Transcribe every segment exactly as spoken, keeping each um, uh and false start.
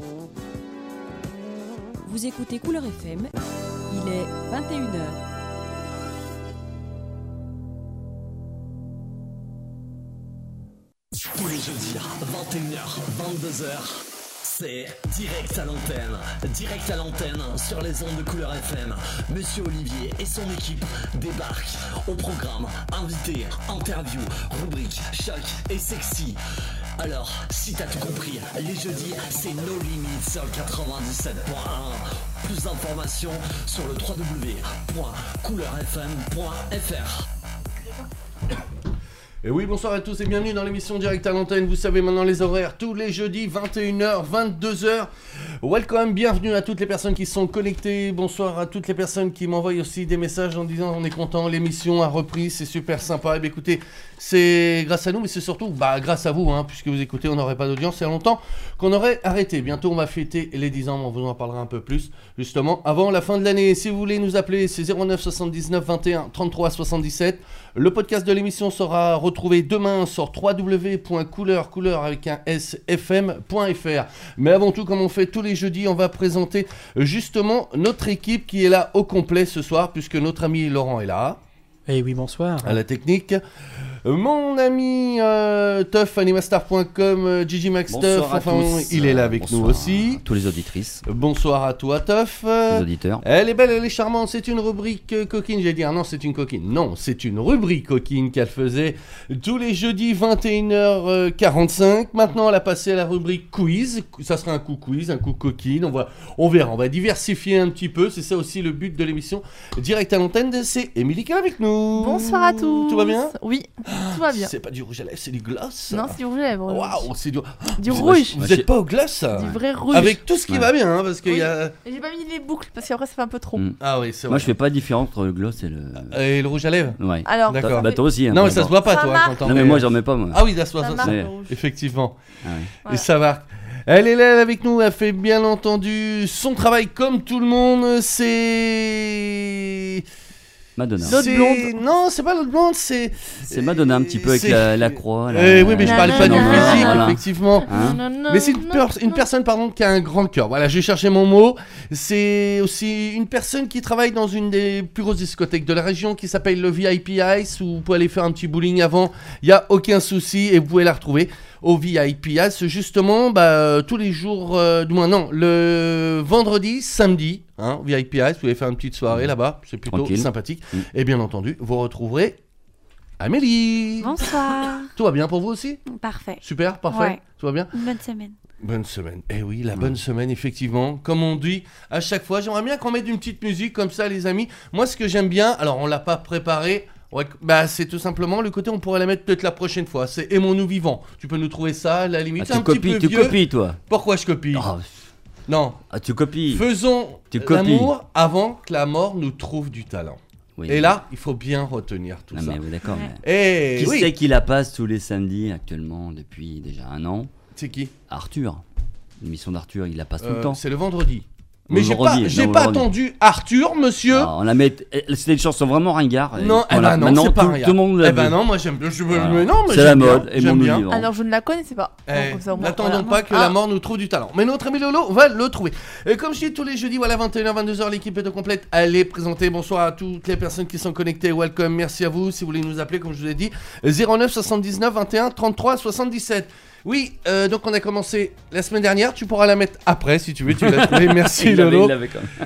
Vous écoutez Couleur F M, il est vingt et une heures. Tous les jeudis, vingt et une heures, vingt-deux heures, c'est direct à l'antenne. Direct à l'antenne sur les ondes de Couleur F M. Monsieur Olivier et son équipe débarquent au programme. Invités, interview, rubrique, choc et sexy. Alors, si t'as tout compris, les jeudis, c'est No Limits sur le quatre-vingt-dix-sept point un. Plus d'informations sur le w w w point couleur f m point f r. Et oui, bonsoir à tous et bienvenue dans l'émission Direct à l'antenne. Vous savez maintenant les horaires, tous les jeudis, vingt et une heures, vingt-deux heures. Welcome, bienvenue à toutes les personnes qui sont connectées. Bonsoir à toutes les personnes qui m'envoient aussi des messages en disant on est content, l'émission a repris, c'est super sympa. Et bien écoutez, c'est grâce à nous, mais c'est surtout bah, grâce à vous, hein, puisque vous écoutez, on n'aurait pas d'audience. Il y a longtemps qu'on aurait arrêté. Bientôt, on va fêter les dix ans, on vous en parlera un peu plus, justement, avant la fin de l'année. Si vous voulez nous appeler, c'est zéro neuf soixante-dix-neuf vingt et un trente-trois soixante-dix-sept. Le podcast de l'émission sera retrouvé demain sur w w w point couleur, couleur avec un S, F M point F R. Mais avant tout, comme on fait tous les jeudis, on va présenter justement notre équipe qui est là au complet ce soir, puisque notre ami Laurent est là. Eh oui, bonsoir. À la technique. Mon ami euh, Tuff, animastar point com, euh, Gigi Max Tuff, enfin tous. Il est là avec bonsoir nous aussi. À tous les auditrices. Bonsoir à toi Tuff. Les auditeurs. Elle est belle, elle est charmante, c'est une rubrique euh, coquine, j'allais dire non c'est une coquine, non c'est une rubrique coquine qu'elle faisait tous les jeudis vingt et une heures quarante-cinq. Maintenant elle a passé à la rubrique quiz, ça sera un coup quiz, un coup coquine, on, va, on verra, on va diversifier un petit peu, c'est ça aussi le but de l'émission Direct à l'antenne, c'est Émilie qui est avec nous. Bonsoir à tous. Tout va bien? Oui. Tout va bien. C'est pas du rouge à lèvres, c'est du gloss. Non, c'est du rouge à lèvres. Waouh, c'est du, du vous rouge. Êtes, vous êtes pas au gloss? Du vrai rouge. Avec tout ce qui ouais. va bien, hein, parce qu'il oui. y a. Et j'ai pas mis les boucles parce qu'après ça fait un peu trop. Mm. Ah oui, c'est vrai. Moi je fais pas de différence entre le gloss et le. Et le rouge à lèvres? Ouais. Alors, d'accord. Bah toi aussi. Hein, non, mais ça se voit pas, ça toi. marque. Quand non, mais moi j'en mets pas, moi. Ah oui, ça se voit, ça ça, marque ça. le rouge. Effectivement. Ah, ouais. Voilà. Et ça marque. Elle est là avec nous, elle fait bien entendu son travail comme tout le monde, c'est. Madonna. L'autre C'est- blonde. Non, c'est pas l'autre blonde, c'est. C'est Madonna un petit peu avec C'est- la, la croix. La... Eh oui, mais je La- parlais pas du la- la- physique, voilà. effectivement. Hein Non, non, Mais c'est une, non, per- une non. personne pardon, qui a un grand cœur. Voilà, j'ai cherché mon mot. C'est aussi une personne qui travaille dans une des plus grosses discothèques de la région qui s'appelle le V I P Ice, où vous pouvez aller faire un petit bowling avant. Il n'y a aucun souci et vous pouvez la retrouver au V I P Ice, justement, bah, tous les jours, euh, du moins non, le vendredi, samedi, hein, V I P Ice, vous pouvez faire une petite soirée là-bas, c'est plutôt Tranquille. sympathique. Mm. Et bien entendu, vous retrouverez Amélie. Bonsoir. Tout va bien pour vous aussi? Parfait. Super, parfait. Ouais. Tout va bien? Une bonne semaine. Bonne semaine. Eh oui, la bonne semaine, effectivement. Comme on dit à chaque fois, j'aimerais bien qu'on mette une petite musique comme ça, les amis. Moi, ce que j'aime bien, alors on l'a pas préparé, ouais, bah c'est tout simplement le côté, on pourrait la mettre peut-être la prochaine fois. C'est Aimons-nous vivants. Tu peux nous trouver ça, à la limite. Ah, c'est tu un petit copies, peu tu vieux. copies toi. Pourquoi je copie? Ah, Non. ah, tu copies. Faisons Tu copies. l'amour avant que la mort nous trouve du talent. Oui. Et là, il faut bien retenir tout Non, ça. mais oui, d'accord. Ouais. mais- Et Qui oui. c'est qui la passe tous les samedis actuellement depuis déjà un an? C'est qui? Arthur. L'émission d'Arthur, il la passe tout Euh, le temps. C'est le vendredi. Mais Le j'ai pas, vendredi, j'ai non, pas le vendredi. attendu Arthur, monsieur. Ah, on la met. C'était une chanson vraiment ringard. et Non, eh voilà. ben non, Maintenant, c'est pas tout, rien. tout le monde l'a Eh ben vu. non, moi j'aime bien. Je... Voilà. mais non, mais C'est la j'aime bien, mode, et j'aime mon bien. vivant. Alors je ne la connaissais pas. Eh, Donc, comme ça, au moins, n'attendons voilà. pas que Ah. la mort nous trouve du talent. Mais notre ami Lolo va le trouver. Et comme je dis tous les jeudis, voilà, vingt et une heures, vingt-deux heures, l'équipe est au complète. Allez, présentez. Bonsoir à toutes les personnes qui sont connectées. Welcome, merci à vous. Si vous voulez nous appeler, comme je vous ai dit, zéro neuf soixante-dix-neuf vingt et un trente-trois soixante-dix-sept. Oui, euh, donc on a commencé la semaine dernière. Tu pourras la mettre après si tu veux. Tu l'as trouvé. Merci Il l'avait- Lolo. il l'avait quand même.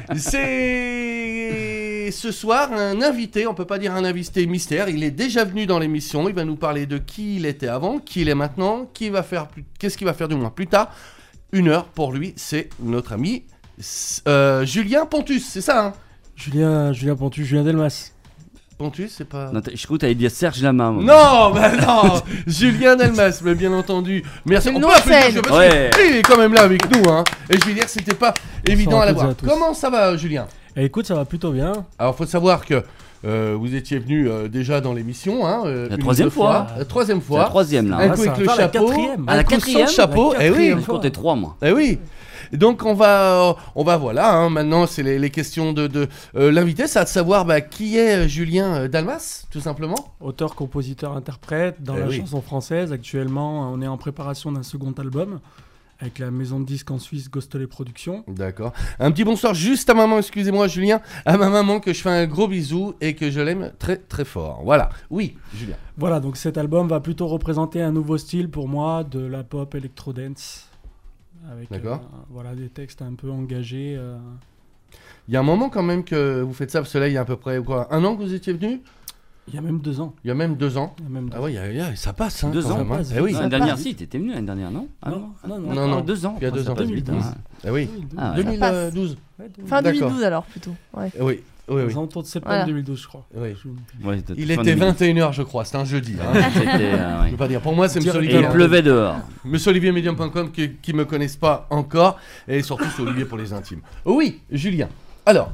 C'est ce soir un invité, on peut pas dire un invité mystère, il est déjà venu dans l'émission, il va nous parler de qui il était avant, qui il est maintenant, qui va faire plus... qu'est-ce qu'il va faire du moins plus tard. Une heure pour lui, c'est notre ami euh, Julien Pontus, c'est ça hein? Julien, Julien Pontus, Julien Delmas. Pontus, c'est pas... Non, t'as- je crois que t'allais dire Serge Lama. moi. Non, bah non, Julien Delmas, mais bien entendu. Merci. C'est le On nom peut de applaudir, scène. je- parce Ouais. que Il est quand même là avec nous, hein. Et je vais dire, c'était pas évident à à toutes et l'avoir. à tous. Comment ça va, Julien? Eh, écoute, ça va plutôt bien. Alors, faut savoir que euh, vous étiez venu euh, déjà dans l'émission, hein. euh, La une troisième ou deux fois. La troisième C'est la fois. troisième là. Un Ah, coup ça avec le va faire la chapeau. quatrième. Un À la coup sans quatrième le chapeau. La Eh oui. quatrième. Je comptais trois moi. Eh oui. Et donc on va, euh, on va voilà, hein, maintenant c'est les, les questions de, de euh, l'invité, ça va de savoir bah, qui est euh, Julien euh, Delmas, tout simplement. Auteur, compositeur, interprète dans Eh la oui. chanson française. Actuellement, on est en préparation d'un second album avec la maison de disques en Suisse Gostelet Productions. D'accord. Un petit bonsoir juste à maman, excusez-moi Julien, à ma maman que je fais un gros bisou et que je l'aime très très fort. Voilà. Oui, Julien. Voilà, donc cet album va plutôt représenter un nouveau style pour moi, de la pop electro-dance. Avec D'accord. euh, voilà, des textes un peu engagés. Euh... Il y a un moment quand même que vous faites ça, parce que là il y a à peu près quoi, un an que vous étiez venu. Il y a même deux ans. Il y a même deux ans. Il y a même deux Ah ouais, il y a- il y a- ça passe. Hein, Deux quand ans, même, hein. passe Eh oui. Non, Ça l'année dernière, passe. si, t'étais venu l'année dernière, non ah, Non, non, non. Non, non. Deux ans. Il y a Oh, deux ça ans. passe vite, deux mille douze. hein. Eh oui. Ah, ouais. deux mille douze. Ouais, deux- Fin D'accord. deux mille douze alors plutôt. Ouais. Eh Oui. Oui, oui. Aux alentours de septembre Voilà. deux mille douze, je crois. Oui. Je- Ouais, c'était Il fin était deux mille. vingt et une heures, je crois. C'était un jeudi. Hein. C'était, euh, Je ouais. peux pas dire. Pour moi, c'est Monsieur Et Olivier. Et il hein. pleuvait dehors. Monsieur Olivier Medium point com qui, qui me connaissent pas encore. Et surtout, c'est Olivier pour les intimes. Oui, Julien. Alors,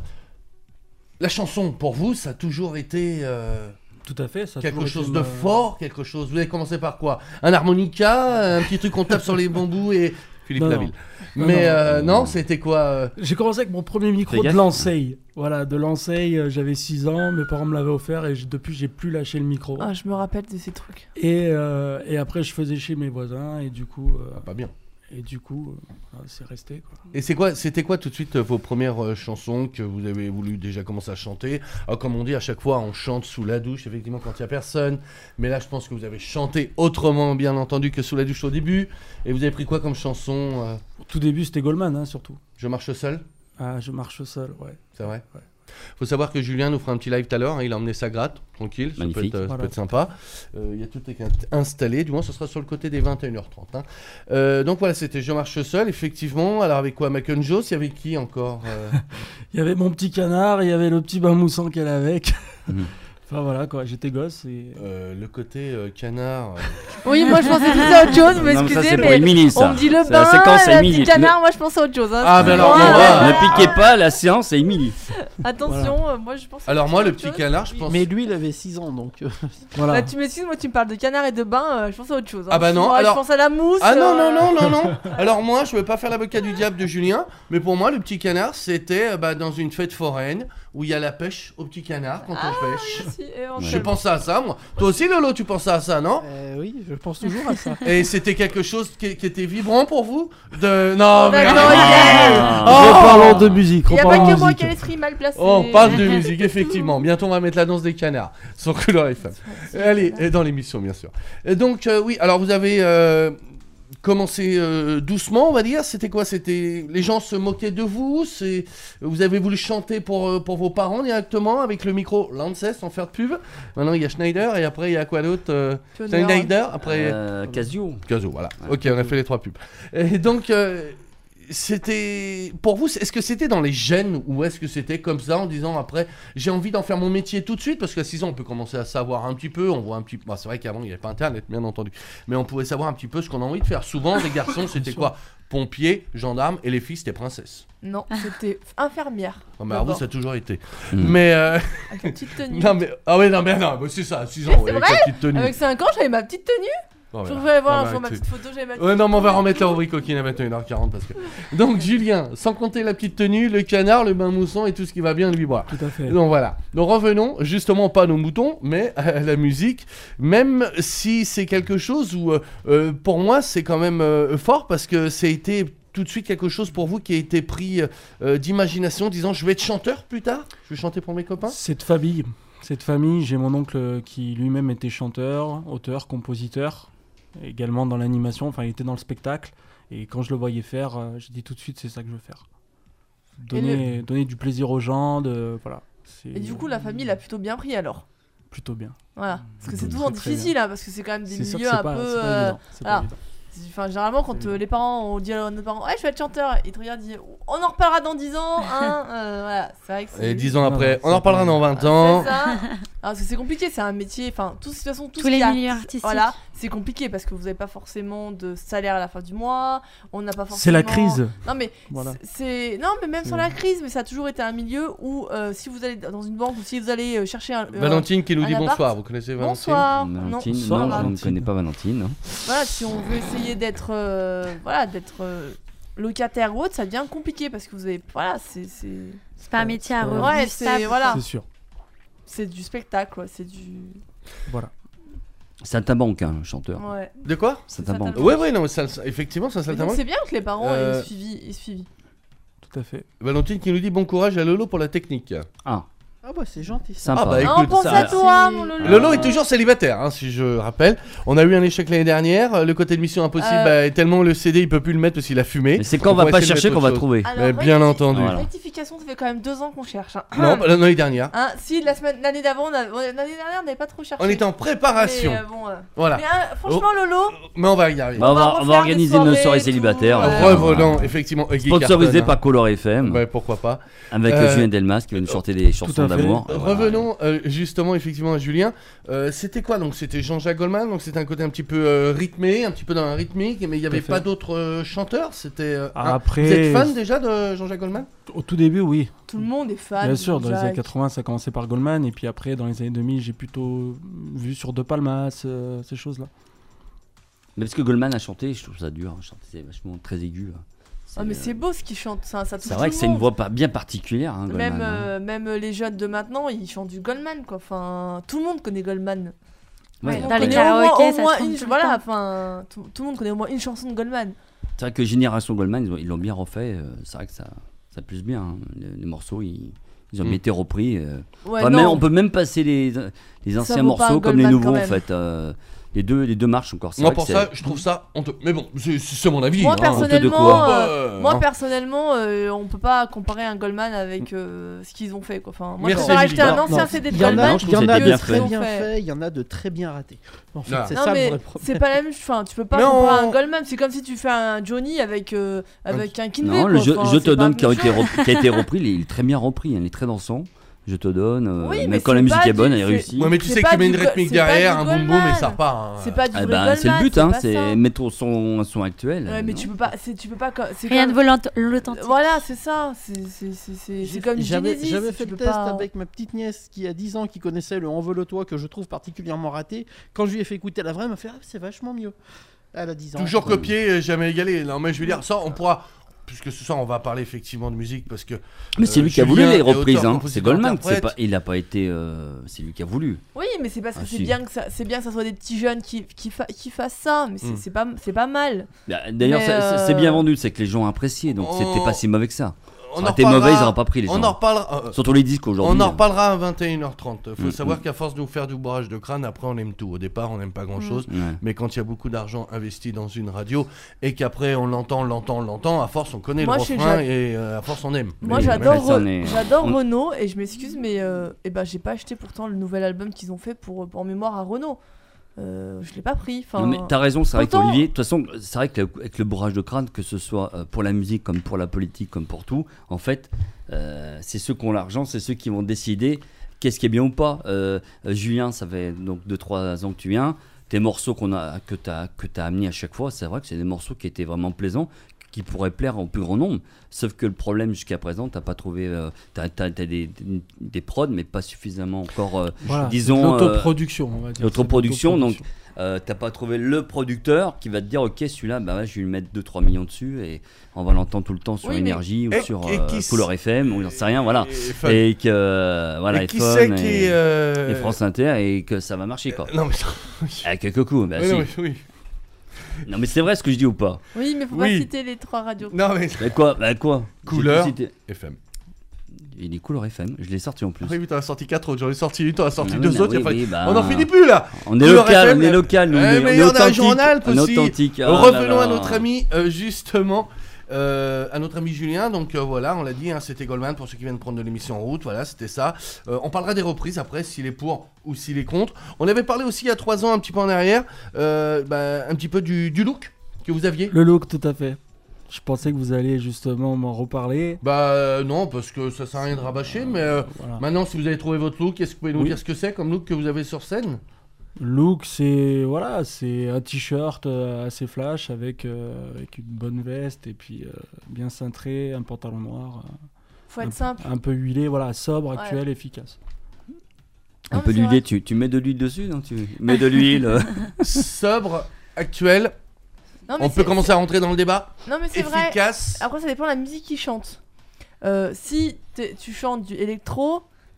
la chanson, pour vous, ça a toujours été euh, Tout à fait. Ça a quelque toujours chose été de ma- fort, quelque chose. Vous avez commencé par quoi? Un harmonica, un petit truc qu'on tape sur les bambous et Philippe Non, Laville. non. Mais Non, non. euh, non, c'était quoi euh, J'ai commencé avec mon premier micro Fais de gaffe. Lancey. Voilà, de Lancey, euh, j'avais six ans, mes parents me l'avaient offert et j- depuis j'ai plus lâché le micro. Ah, je me rappelle de ces trucs. Et, euh, et après je faisais chez mes voisins et du coup, euh, ah, Pas bien. et du coup euh, voilà, c'est resté quoi. Et c'est quoi, c'était quoi tout de suite euh, vos premières euh, chansons que vous avez voulu déjà commencer à chanter? Alors, comme on dit à chaque fois, on chante sous la douche, effectivement, quand il n'y a personne. Mais là, je pense que vous avez chanté autrement, bien entendu, que sous la douche au début. Et vous avez pris quoi comme chanson euh, Au tout début c'était Goldman hein, surtout. Je marche seul, Ah, je marche seul, ouais. c'est vrai? Ouais. Faut savoir que Julien nous fera un petit live tout à l'heure. Hein, il a emmené sa gratte, tranquille. Ça peut Magnifique. être, euh, ça Voilà. peut être sympa. Euh, Il y a tout qui est installé. Du moins, ce sera sur le côté des vingt et une heures trente. Hein. Euh, donc voilà, c'était Je marche seul, effectivement. Alors, avec quoi? Mac and Joe, il y avait qui encore euh Il y avait mon petit canard, il y avait le petit bain moussant qu'elle a avec. Mhm. Enfin voilà quoi, j'étais gosse et... Euh, le côté euh, canard. euh, Oui, moi je pensais tout à autre chose, mais Non, mais ça, excusez, c'est pour mais Émilie, ça. on me dit le C'est la bain, séquence à la Émilie. petite canard, moi je pense à autre chose. Hein, Ah, ben alors, excusez-moi, bon, euh, Ne piquez pas, la séance, c'est Émilie. Attention, euh, moi je pense. Alors, moi, à le autre petit chose. canard, je Oui. pense. Mais lui, il avait six ans, donc... euh, Voilà. Bah, tu m'excuses, moi tu me parles de canard et de bain, euh, je pense à autre chose. hein. Ah bah non, Moi, alors- Je pense à la mousse. Ah non, non, euh, non, non, non. Alors moi, je veux pas faire l'avocat du diable de Julien, mais pour moi, le petit canard, c'était euh, bah, dans une fête foraine où il y a la pêche au petit canard quand on pêche. Si, éventuellement. Je pensais à ça, moi. Toi aussi, Lolo, tu pensais à ça, non? euh, oui, je pense toujours à ça. Et c'était quelque chose qui, qui était vibrant pour vous? De... Non, mais... D'accord, Ah. Oh Reparlons de musique, Il n'y a pas reparlons que de moi musique. qui ai l'esprit mal placé. Oh, on parle de musique, effectivement. Bientôt, on va mettre la danse des canards sur Couleur F M. Allez, et dans l'émission, bien sûr. Et donc, euh, oui, alors vous avez euh, commencé euh, doucement, on va dire. C'était quoi? C'était les gens se moquaient de vous. C'est vous avez voulu chanter pour euh, pour vos parents directement avec le micro Lances sans faire de pub. Maintenant, il y a Schneider et après il y a quoi d'autre? euh, Pionnier. Schneider. Après Euh, Casio. Casio, voilà. Ouais. Ok, on a fait les trois pubs. Et donc, euh, c'était pour vous, est-ce que c'était dans les gènes ou est-ce que c'était comme ça en disant après j'ai envie d'en faire mon métier tout de suite? Parce qu'à six ans on peut commencer à savoir un petit peu, on voit un petit peu, bah, c'est vrai qu'avant il n'y avait pas internet bien entendu, mais on pouvait savoir un petit peu ce qu'on a envie de faire. Souvent les garçons c'était quoi? Pompiers, gendarmes, et les filles c'était princesse. Non, c'était infirmière. Non, mais alors vous D'abord. ça a toujours été. Mm. Mais euh, Avec une petite tenue. non mais ah ouais non mais non mais c'est ça, à six ans Mais c'est avec sa petite tenue. Avec cinq ans, j'avais ma petite tenue. Oh, Je voilà. voulais voir Non, un mais jour ma arrête. petite photo, j'avais ma petite Ouais, non, mais on va tenue. remettre la rubrique coquine à vingt et une heures quarante parce que. Donc, Julien, sans compter la petite tenue, le canard, le bain moussant et tout ce qui va bien lui boire. Tout à fait. Donc voilà. Donc revenons justement pas à nos moutons, mais à la musique. Même si c'est quelque chose où, euh, euh, pour moi, c'est quand même euh, fort parce que ça a été tout de suite quelque chose pour vous qui a été pris euh, d'imagination, disant je vais être chanteur plus tard, je vais chanter pour mes copains. Cette famille, cette famille, j'ai mon oncle qui lui-même était chanteur, auteur, compositeur, également dans l'animation, enfin il était dans le spectacle. Et quand je le voyais faire, euh, j'ai dit tout de suite c'est ça que je veux faire. Donner, donner du plaisir aux gens, de voilà. C'est Et du coup, la famille l'a plutôt bien pris alors. plutôt bien. Voilà. Parce que c'est Très, toujours très difficile, hein, parce que c'est quand même des C'est sûr que milieux c'est un pas, peu. c'est pas euh, évident. C'est pas voilà. évident. c'est- Enfin, généralement, quand euh, les parents ont dit à nos parents, ouais, je vais être chanteur, ils te regardent, ils disent, on en reparlera dans dix ans, hein. euh, voilà, c'est vrai que c'est. Et dix ans Non, après, non, on en c'est reparlera pas- dans vingt C'est ans. ça. Alors, parce que c'est compliqué, c'est un métier, enfin, tout, de toute façon, tout Tous ce les qui est milieux arti- artistiques. Voilà, c'est compliqué parce que vous n'avez pas forcément de salaire à la fin du mois, on n'a pas forcément. C'est la crise. Non mais Voilà. c'est non mais même C'est- sans la crise, mais ça a toujours été un milieu où euh, si vous allez dans une banque ou si vous allez euh, chercher un euh, Valentine qui nous un dit appart. bonsoir, vous connaissez Valentine? Bonsoir. Valentine, non, non, ça va. je ne connais pas Valentine. Voilà, si on veut essayer d'être euh, voilà, d'être euh, locataire ou autre, ça devient compliqué parce que vous avez voilà, c'est c'est C'est pas un métier à Ouais, revenu ouais, c'est stable. voilà, C'est sûr. c'est du spectacle, quoi, c'est du Voilà. Saltimbanque, hein, chanteur. Ouais. De quoi? Saltimbanque. Saltimbanque. Ouais, ouais, non, mais ça, ça- effectivement, ça Mais donc, saltimbanque. c'est bien que les parents Euh, aient suivi, aient suivi. Tout à fait. Valentine qui nous dit bon courage à Lolo pour la technique. Ah, Ah bah c'est gentil ça. sympa. Ah bah, Ah, on écoute, pense ça- à toi, si- mon Lolo. Lolo est toujours célibataire, hein, si je rappelle. On a eu un échec l'année dernière. Le côté de Mission Impossible, Euh. bah, tellement le C D, il peut plus le mettre parce qu'il a fumé. Mais c'est quand on va va pas essayer de chercher mettre qu'on va autre chose. trouver. Alors, Mais bien recti- entendu. Voilà. Rectification, ça fait quand même deux ans qu'on cherche. Hein. Non, bah, l'année dernière. Hein, si la semaine, l'année d'avant, on a- on- l'année dernière, on n'avait pas trop cherché. On était en préparation. Mais, euh, bon, euh, Voilà. mais, hein, franchement, Lolo, Mais on va y arriver. Bah, on, va va, on refaire va organiser des nos soirées soirées et tout, célibataires. ouais. on va faire, Revenons, euh, effectivement. Guy Sponsorisé Carton, par Color F M. hein. Ouais, pourquoi pas. Avec Euh, Julien Delmas qui va nous chanter des chansons à fait. d'amour. Euh, Voilà. Revenons euh, justement effectivement à Julien. Euh, c'était quoi donc? C'était Jean-Jacques Goldman, donc c'était un côté un petit peu euh, rythmé, un petit peu dans un rythmique, mais il n'y avait fait. pas d'autres euh, chanteurs. C'était. euh, Ah, un- après- Vous êtes fan déjà de Jean-Jacques Goldman? Au tout début, oui. tout le monde est fan. Bien sûr, dans les Jacques. années quatre-vingts, ça a commencé par Goldman, et puis après, dans les années deux mille, j'ai plutôt vu sur De Palmas, euh, ces choses-là. Mais parce que Goldman a chanté, je trouve ça dur. Chanter, c'est vachement très aigu. là. Ah, mais euh, c'est beau ce qu'il chante, ça, ça touche C'est vrai tout que le c'est une monde. voix pas- bien particulière. Hein, Même, Goldman, hein. euh, même les jeunes de maintenant, ils chantent du Goldman, quoi. Enfin, tout le monde connaît Goldman. Ouais, On dans les connaît au moins- karaokés, au ça moins tourne une, tout le voilà, temps. enfin, tout, tout le monde connaît au moins une chanson de Goldman. C'est vrai que Génération Goldman, ils ont- ils l'ont bien refait. euh, c'est vrai que ça, ça plus bien. hein. Les, les morceaux, ils, ils ont Mm. bien été repris. euh. Ouais, Enfin, non. même- on peut même passer les, les anciens vaut pas morceaux un comme les Goldman, nouveaux quand en même. fait. euh, les, deux, les deux marchent encore. C'est Moi vrai pour que ça, c'est- je trouve ça honteux. Mais bon, c'est c'est mon avis. Moi hein. de personnellement, quoi euh, Euh, moi hein. personnellement, euh, on peut pas comparer un Goldman avec euh, ce qu'ils ont fait, quoi. Enfin, moi je Merci, préfère acheter un Julie. ancien Non, C D de il y en Goldman. a, Non, je il y en trouve que a c'était de bien très fait. bien fait, il y en a de très bien ratés. En fait, Ah. c'est Non ça le mais vrai problème. c'est pas la même, enfin tu peux pas Mais comparer on- un Goldman, c'est comme si tu fais un Johnny avec euh, avec un Kinvey. Non, le quoi. jeu, Enfin, Je c'est te pas donne la qui a, même été chose. repris, qui a été repris, il est très bien repris, hein, il est très dansant. Je te donne, euh, Oui, mais même quand c'est la musique pas est bonne, du- elle est c'est- réussie. Ouais, mais tu C'est sais que pas tu mets une du Go- rythmique c'est pas derrière, du un boum boum, Goldman. et ça repart. hein. C'est pas du Ah vrai bah, Goldman. c'est le but, hein, pas c'est ça. mettre au son, un son actuel. Ouais, mais non tu peux pas, c'est tu peux pas. co- c'est Rien comme- de volant- l'authentique. Voilà, c'est ça. C'est c'est c'est c'est c'est comme J'avais Genesis. j'avais tu fait le peux test pas- avec ma petite nièce qui a dix ans, qui connaissait le Envole-toi, que je trouve particulièrement raté. Quand je lui ai fait écouter la vraie, elle m'a fait ah, c'est vachement mieux. Elle a dix ans. Toujours copié, jamais égalé. Non, mais je veux dire, ça, on pourra. Puisque ce soir, on va parler effectivement de musique parce que. Mais c'est euh, lui qui a Julien voulu les est reprises, auteur, hein. compositeur, C'est Goldman, c'est interprète. pas, il n'a pas été. euh, c'est lui qui a voulu. Oui, mais c'est parce que Ah, c'est si. bien que ça, c'est bien que ça soit des petits jeunes qui qui, fa- qui fassent ça, mais c'est Mm. c'est pas c'est pas mal. Bah, D'ailleurs, Mais, ça- ça- euh, c'est bien vendu, c'est que les gens ont apprécié, donc On- c'était pas si mauvais que ça. On Ça en aurait été reparlera- mauvais, ils n'auraient pas pris les gens. On en reparlera. euh, Surtout les disques aujourd'hui. On en euh. reparlera à vingt et une heures trente. Faut Mm, savoir mm. qu'à force de nous faire du bourrage de crâne, après on aime tout. Au départ, on n'aime pas grand chose. Ouais. Mais quand il y a beaucoup d'argent investi dans une radio et qu'après on l'entend, on l'entend, on l'entend, à force on connaît Moi, le je suis refrain ja- et euh, à force on aime. Moi Oui, j'adore mais ça, Re- on est- j'adore on- Renaud et je m'excuse mais euh, eh ben j'ai pas acheté pourtant le nouvel album qu'ils ont fait pour en mémoire à Renaud. Euh, je l'ai pas pris. Enfin, Non mais t'as raison, c'est vrai pourtant- qu'Olivier, de toute façon, c'est vrai qu'avec le bourrage de crâne, que ce soit euh, pour la musique comme pour la politique, comme pour tout, en fait, euh, c'est ceux qui ont l'argent, c'est ceux qui vont décider qu'est-ce qui est bien ou pas. Euh, euh, Julien, ça fait donc deux trois ans que tu viens. Tes morceaux qu'on a, que tu as que t'as amenés à chaque fois, c'est vrai que c'est des morceaux qui étaient vraiment plaisants, qui pourraient plaire au plus grand nombre. Sauf que le problème jusqu'à présent, t'as pas trouvé, euh, t'as, t'as, t'as des, des, des prods, mais pas suffisamment encore. euh, Voilà, disons, c'est de l'autoproduction, on va dire. l'autoproduction, C'est de donc l'autoproduction. euh, t'as pas trouvé le producteur qui va te dire ok celui-là bah ouais, je vais lui mettre deux trois millions dessus et on va l'entendre tout le temps sur Oui, mais- Énergie Et- ou sur et euh, qui s- Couleur F M ou j'en sais rien voilà Et fun. et que euh, voilà Et et qui Fun c'est et, qui est. euh, et France Inter et que ça va marcher quoi. Non mais. À quelques coups bah Oui, si. non, mais oui. Non mais c'est vrai ce que je dis ou pas. Oui, mais faut Oui. pas citer les trois radios. Non mais. Bah quoi bah quoi. J'ai Couleur. tout cité. F M. Il est Couleur F M, je l'ai sorti en plus. Ah oui, t'en as sorti quatre autres, j'en ai sorti une, t'en as sorti Ah deux oui, autres. oui, il a fallu- oui, bah, On n'en finit plus là. On est Couleur local, F M, on est local, nous, eh, on est- on est meilleur de la authentique, Rhône-Alpes on est aussi. authentique. Ah là Revenons là. à notre ami, euh, justement, euh, à notre ami Julien. Donc euh, voilà, on l'a dit, hein, c'était Goldman pour ceux qui viennent prendre de l'émission en route. Voilà, c'était ça. Euh, on parlera des reprises après, s'il est pour ou s'il est contre. On avait parlé aussi il y a trois ans, un petit peu en arrière, euh, bah, un petit peu du, du look que vous aviez. Le look, tout à fait. Je pensais que vous alliez justement m'en reparler. Bah euh, non, parce que ça sert à rien de rabâcher, mais euh, Voilà. maintenant, si vous avez trouvé votre look, est-ce que vous pouvez nous Oui. dire ce que c'est comme look que vous avez sur scène? Look, c'est voilà, c'est un t-shirt euh, assez flash avec, euh, avec une bonne veste et puis euh, bien cintré, un pantalon noir, euh, Faut un, être simple. un peu huilé, voilà, sobre, Ouais. actuel, efficace. Un Non, peu mais c'est d'huile, vrai. tu, tu mets de l'huile dessus non tu mets de l'huile. euh. Sobre, actuel. Non, mais On peut c'est- commencer à rentrer dans le débat. Non, mais c'est vrai. Efficace. Après, ça dépend de la musique qu'ils chantent. Euh, si t'es- tu chantes du électro,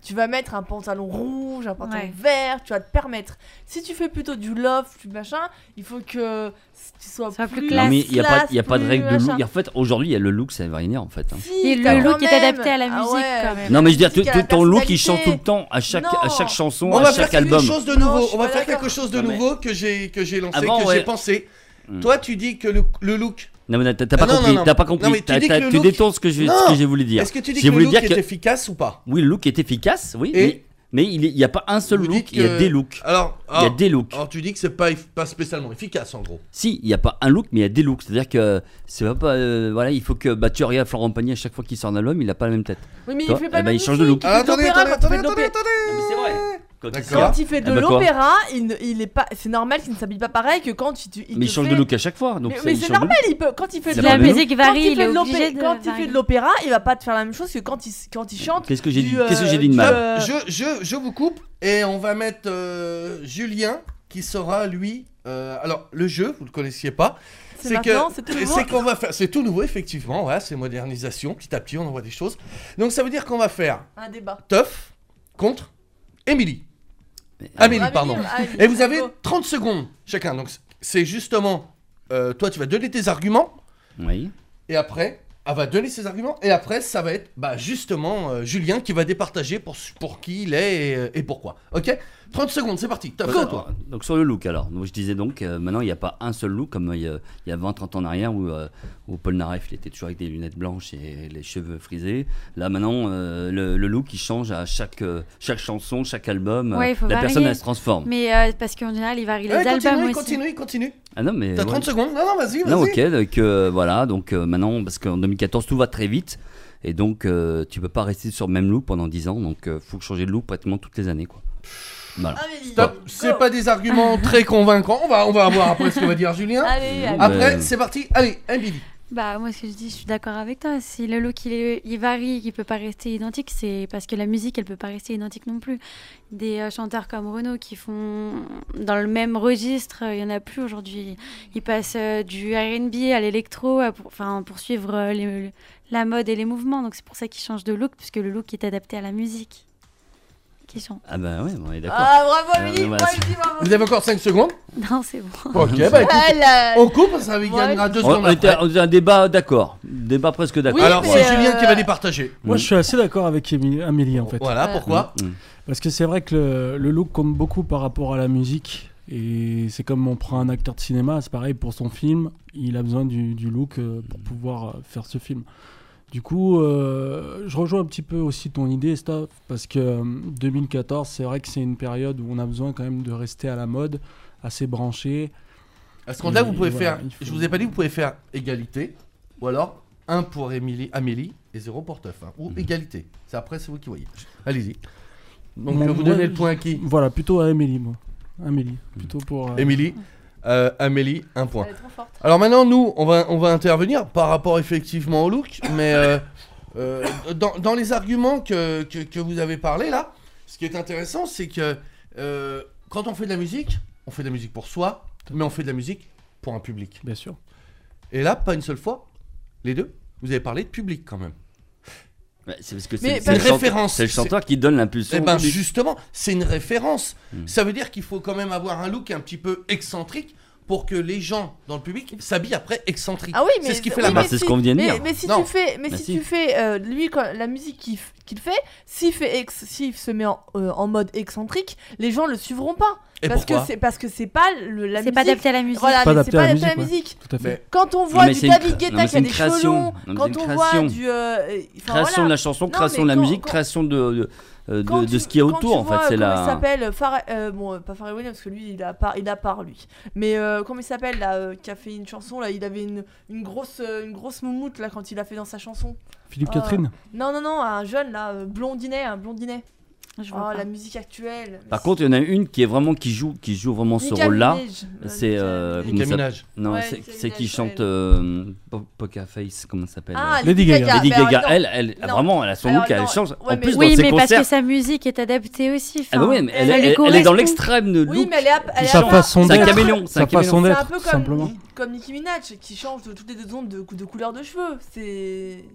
tu vas mettre un pantalon rouge, un pantalon Ouais. vert, tu vas te permettre. Si tu fais plutôt du loft, du machin, il faut que tu sois Sois plus, plus Non, mais il n'y a, pas- classe, il y a pas de plus règle de look. machin. En fait, aujourd'hui, il y a le look, ça veut rien dire en fait. hein. Si, Et le t'as look quand est même- adapté à la Ah musique, ouais. quand même. Non, mais je veux dire, musique, tout- à la tout ton look, il change tout personnalité. le temps, à chaque, Non. à chaque chanson, On à va chaque faire quelque album. chose de Non, nouveau. je suis On va pas faire d'accord. quelque chose de Non, mais- nouveau que j'ai que j'ai lancé, Avant, que ouais. j'ai pensé. Hmm. Toi, tu dis que le, le look. Non, mais t'as t'as Ah, pas non, compris. non, non. T'as pas Non, compris. mais tu T'as- dis que t'as- le Tu look- détournes ce que je- Non. ce que j'ai voulu dire. Est-ce que tu dis J'ai que le voulu look dire est que- efficace ou pas? Oui, le look est efficace, oui. Et- mais- Mais il n'y a pas un seul Vous look, dites il y a que- des looks. Alors, Il y a alors, des looks. alors tu dis que c'est pas, eff- pas spécialement efficace en gros. Si, il n'y a pas un look, mais il y a des looks. C'est-à-dire que c'est pas, pas, euh, voilà, il faut que bah, tu regardes Florent Pagny à chaque fois qu'il sort un album, il n'a pas la même tête. Oui, mais Toi, il fait eh pas ben, la il change de look. musique, il fait de Attendez, l'opéra attendez, quand il fait attendez, de attendez, l'opéra. attendez. Non, mais c'est vrai. Quand il D'accord. sort- Quand il fait de Eh ben, quoi l'opéra, il, ne- il est pas. C'est normal qu'il ne s'habille pas pareil que quand tu. tu- il Mais il te change fait- de look à chaque fois. Donc Mais, ça, mais il c'est change de normal, look. il peut, quand il fait C'est de pas La le même musique quand varie, il il fait est de obligé l'opé- de quand il fait varier. de l'opéra, il va pas te faire la même chose que quand il, quand il chante. Qu'est-ce que j'ai dit du, Qu'est-ce que j'ai euh, dit de du, mal euh, Je, je, je vous coupe et on va mettre euh, Julien qui sera lui. euh, alors le jeu, vous le connaissiez pas. C'est que maintenant, c'est tout nouveau. c'est qu'on va faire. C'est tout nouveau effectivement. Ouais, c'est modernisation. Petit à petit, on envoie des choses. Donc ça veut dire qu'on va faire Un débat. Teuf contre Émilie. Mais- Amélie, Amélie, pardon. Amélie, Et vous avez go. trente secondes chacun. Donc c'est justement. euh, toi, tu vas donner tes arguments. Oui. Et après, elle va donner ses arguments. Et après, ça va être bah, justement euh, Julien qui va départager pour, pour qui il est et, euh, et pourquoi. Ok, trente secondes, c'est parti. Top, Ouais, go, toi. Donc sur le look alors, donc, je disais donc euh, maintenant il n'y a pas un seul look comme euh, il y a, il y a vingt trente ans en arrière où, euh, où Paul Naref il était toujours avec des lunettes blanches et les cheveux frisés. Là maintenant euh, le, le look il change à chaque, euh, chaque chanson, chaque album. Ouais, euh, il faut la varier. personne elle se transforme. Mais euh, parce qu'en général, il varie les Ouais, albums continue, aussi. continue, continue. Ah non mais T'as ouais. trente secondes. Non, non, vas-y, vas-y. Non ok donc euh, voilà donc euh, maintenant parce qu'en deux mille quatorze tout va très vite et donc euh, tu peux pas rester sur le même look pendant dix ans donc euh, faut changer de look pratiquement toutes les années quoi. Voilà. Amélie, Stop. go. C'est pas des arguments très convaincants. On va, on va voir après ce que va dire Julien. Allez, allez. Après, Euh, c'est parti. Allez, Émilie. Bah moi ce que je dis, je suis d'accord avec toi. Si le look il, est, il varie, qu'il peut pas rester identique, c'est parce que la musique elle peut pas rester identique non plus. Des euh, chanteurs comme Renaud qui font dans le même registre, il y en a plus aujourd'hui. Ils passent euh, du R and B à l'électro, à pour, enfin pour suivre euh, les- la mode et les mouvements. Donc c'est pour ça qu'ils changent de look, puisque le look est adapté à la musique qu'ils chantent. Ah bah ouais on est d'accord. Ah, bravo, Amélie, Euh, voilà, bravo, Amélie, bravo. Vous avez encore cinq secondes. Non c'est bon. Ok, bah écoute, Ah, là. on coupe, ça lui Ouais. gagnera deux On, secondes on était, après. on était un débat d'accord, débat presque d'accord. Oui, Alors, mais, c'est euh, Julien qui va départager. Moi, Mm. je suis assez d'accord avec Émilie- Amélie en fait. Voilà, Ouais. pourquoi Mm. Parce que c'est vrai que le, le look compte beaucoup par rapport à la musique. Et c'est comme on prend un acteur de cinéma, c'est pareil pour son film, il a besoin du, du look euh, pour pouvoir euh, faire ce film. Du coup, euh, je rejoins un petit peu aussi ton idée, Steph, parce que euh, deux mille quatorze, c'est vrai que c'est une période où on a besoin quand même de rester à la mode, assez branché. À ce compte-là, vous pouvez Voilà, faire. il faut- Je vous ai pas dit, vous pouvez faire égalité. Ou alors un pour Émilie, Amélie et zéro pour Teuf. hein, Ou égalité. C'est après, c'est vous qui voyez. Allez-y. Donc, Moi, euh, vous moi, donnez le point à qui Voilà, plutôt à Amélie, moi. Amélie, plutôt pour... euh, Émilie. Euh, Amélie, un point. Elle est trop forte. Alors maintenant, nous, on va, on va intervenir par rapport effectivement au look, mais euh, euh, dans, dans les arguments que, que, que vous avez parlé là, ce qui est intéressant, c'est que euh, quand on fait de la musique, on fait de la musique pour soi, mais on fait de la musique pour un public. Bien sûr. Et là, pas une seule fois, les deux, vous avez parlé de public quand même. Ouais, c'est parce que Mais c'est parce- c'est le chanteur- référence, c'est le c'est- chanteur qui donne l'impulsion. Eh ben au public. justement, c'est une référence. Mm. Ça veut dire qu'il faut quand même avoir un look un petit peu excentrique pour que les gens dans le public s'habillent après excentrique. Ah oui, mais c'est ce qui fait oui, la mais marque. c'est ce si- qu'on vient de mais, dire. Mais si Non. tu fais, mais Bah si, si. tu fais, euh, lui quand, la musique qu'il f- qu'il fait, s'il fait, ex- s'il se met en, euh, en mode excentrique, les gens le suivront pas. Et parce pourquoi que c'est parce que c'est pas le, la C'est musique. pas adapté à la musique. Voilà, Pas mais adapté c'est à pas la adapté à la musique, musique. Tout à fait. Mais- Quand on voit mais du c'est une David cré- Guetta non, mais qui c'est a une des création. cheveux longs, Non, mais quand c'est une on voit création. du euh, enfin, Création voilà. de la chanson, Non, création mais de la quand- musique, quand- création de, de, euh, de- Quand de tu- ce qu'il y a quand autour tu en vois, fait. C'est comment la. il s'appelle Pharrell- euh, bon, pas Pharrell Williams parce que lui il a part, il a part lui. Mais euh, comment il s'appelle là euh, qui a fait une chanson là, il avait une, une grosse euh, une grosse moumoute là quand il a fait dans sa chanson. Philippe Ah. Catherine. Non non non, un jeune là, euh, blondinet, un blondinet. Je Oh, vois pas. la musique actuelle. Par contre, il y en a une qui est vraiment qui joue, qui joue vraiment ce Nicki rôle-là. Minaj. C'est, Nicki euh, Minaj. comment Nicki ça- Minaj. Non, Ouais, c'est Nicki c'est qui Minaj, chante elle. euh, Po- Poker Face, comment ça s'appelle Ah, euh, Lady Gaga. Lady mais Gaga. alors, Elle, elle, non. vraiment, elle a son Alors, look, elle non. change. Ouais, en mais- plus, Oui, dans ses mais parce concerts, que sa musique est adaptée aussi. ah bah enfin, ouais, mais elle, ça elle- lui elle est dans correspond. l'extrême de Oui, look. mais elle est à, elle est Sa à- façon C'est un d'être. caméléon, c'est un Sa façon caméléon. C'est un d'être, peu tout comme, simplement. comme Nicki Minaj qui change de toutes les deux ondes de, de couleur de cheveux. C'est.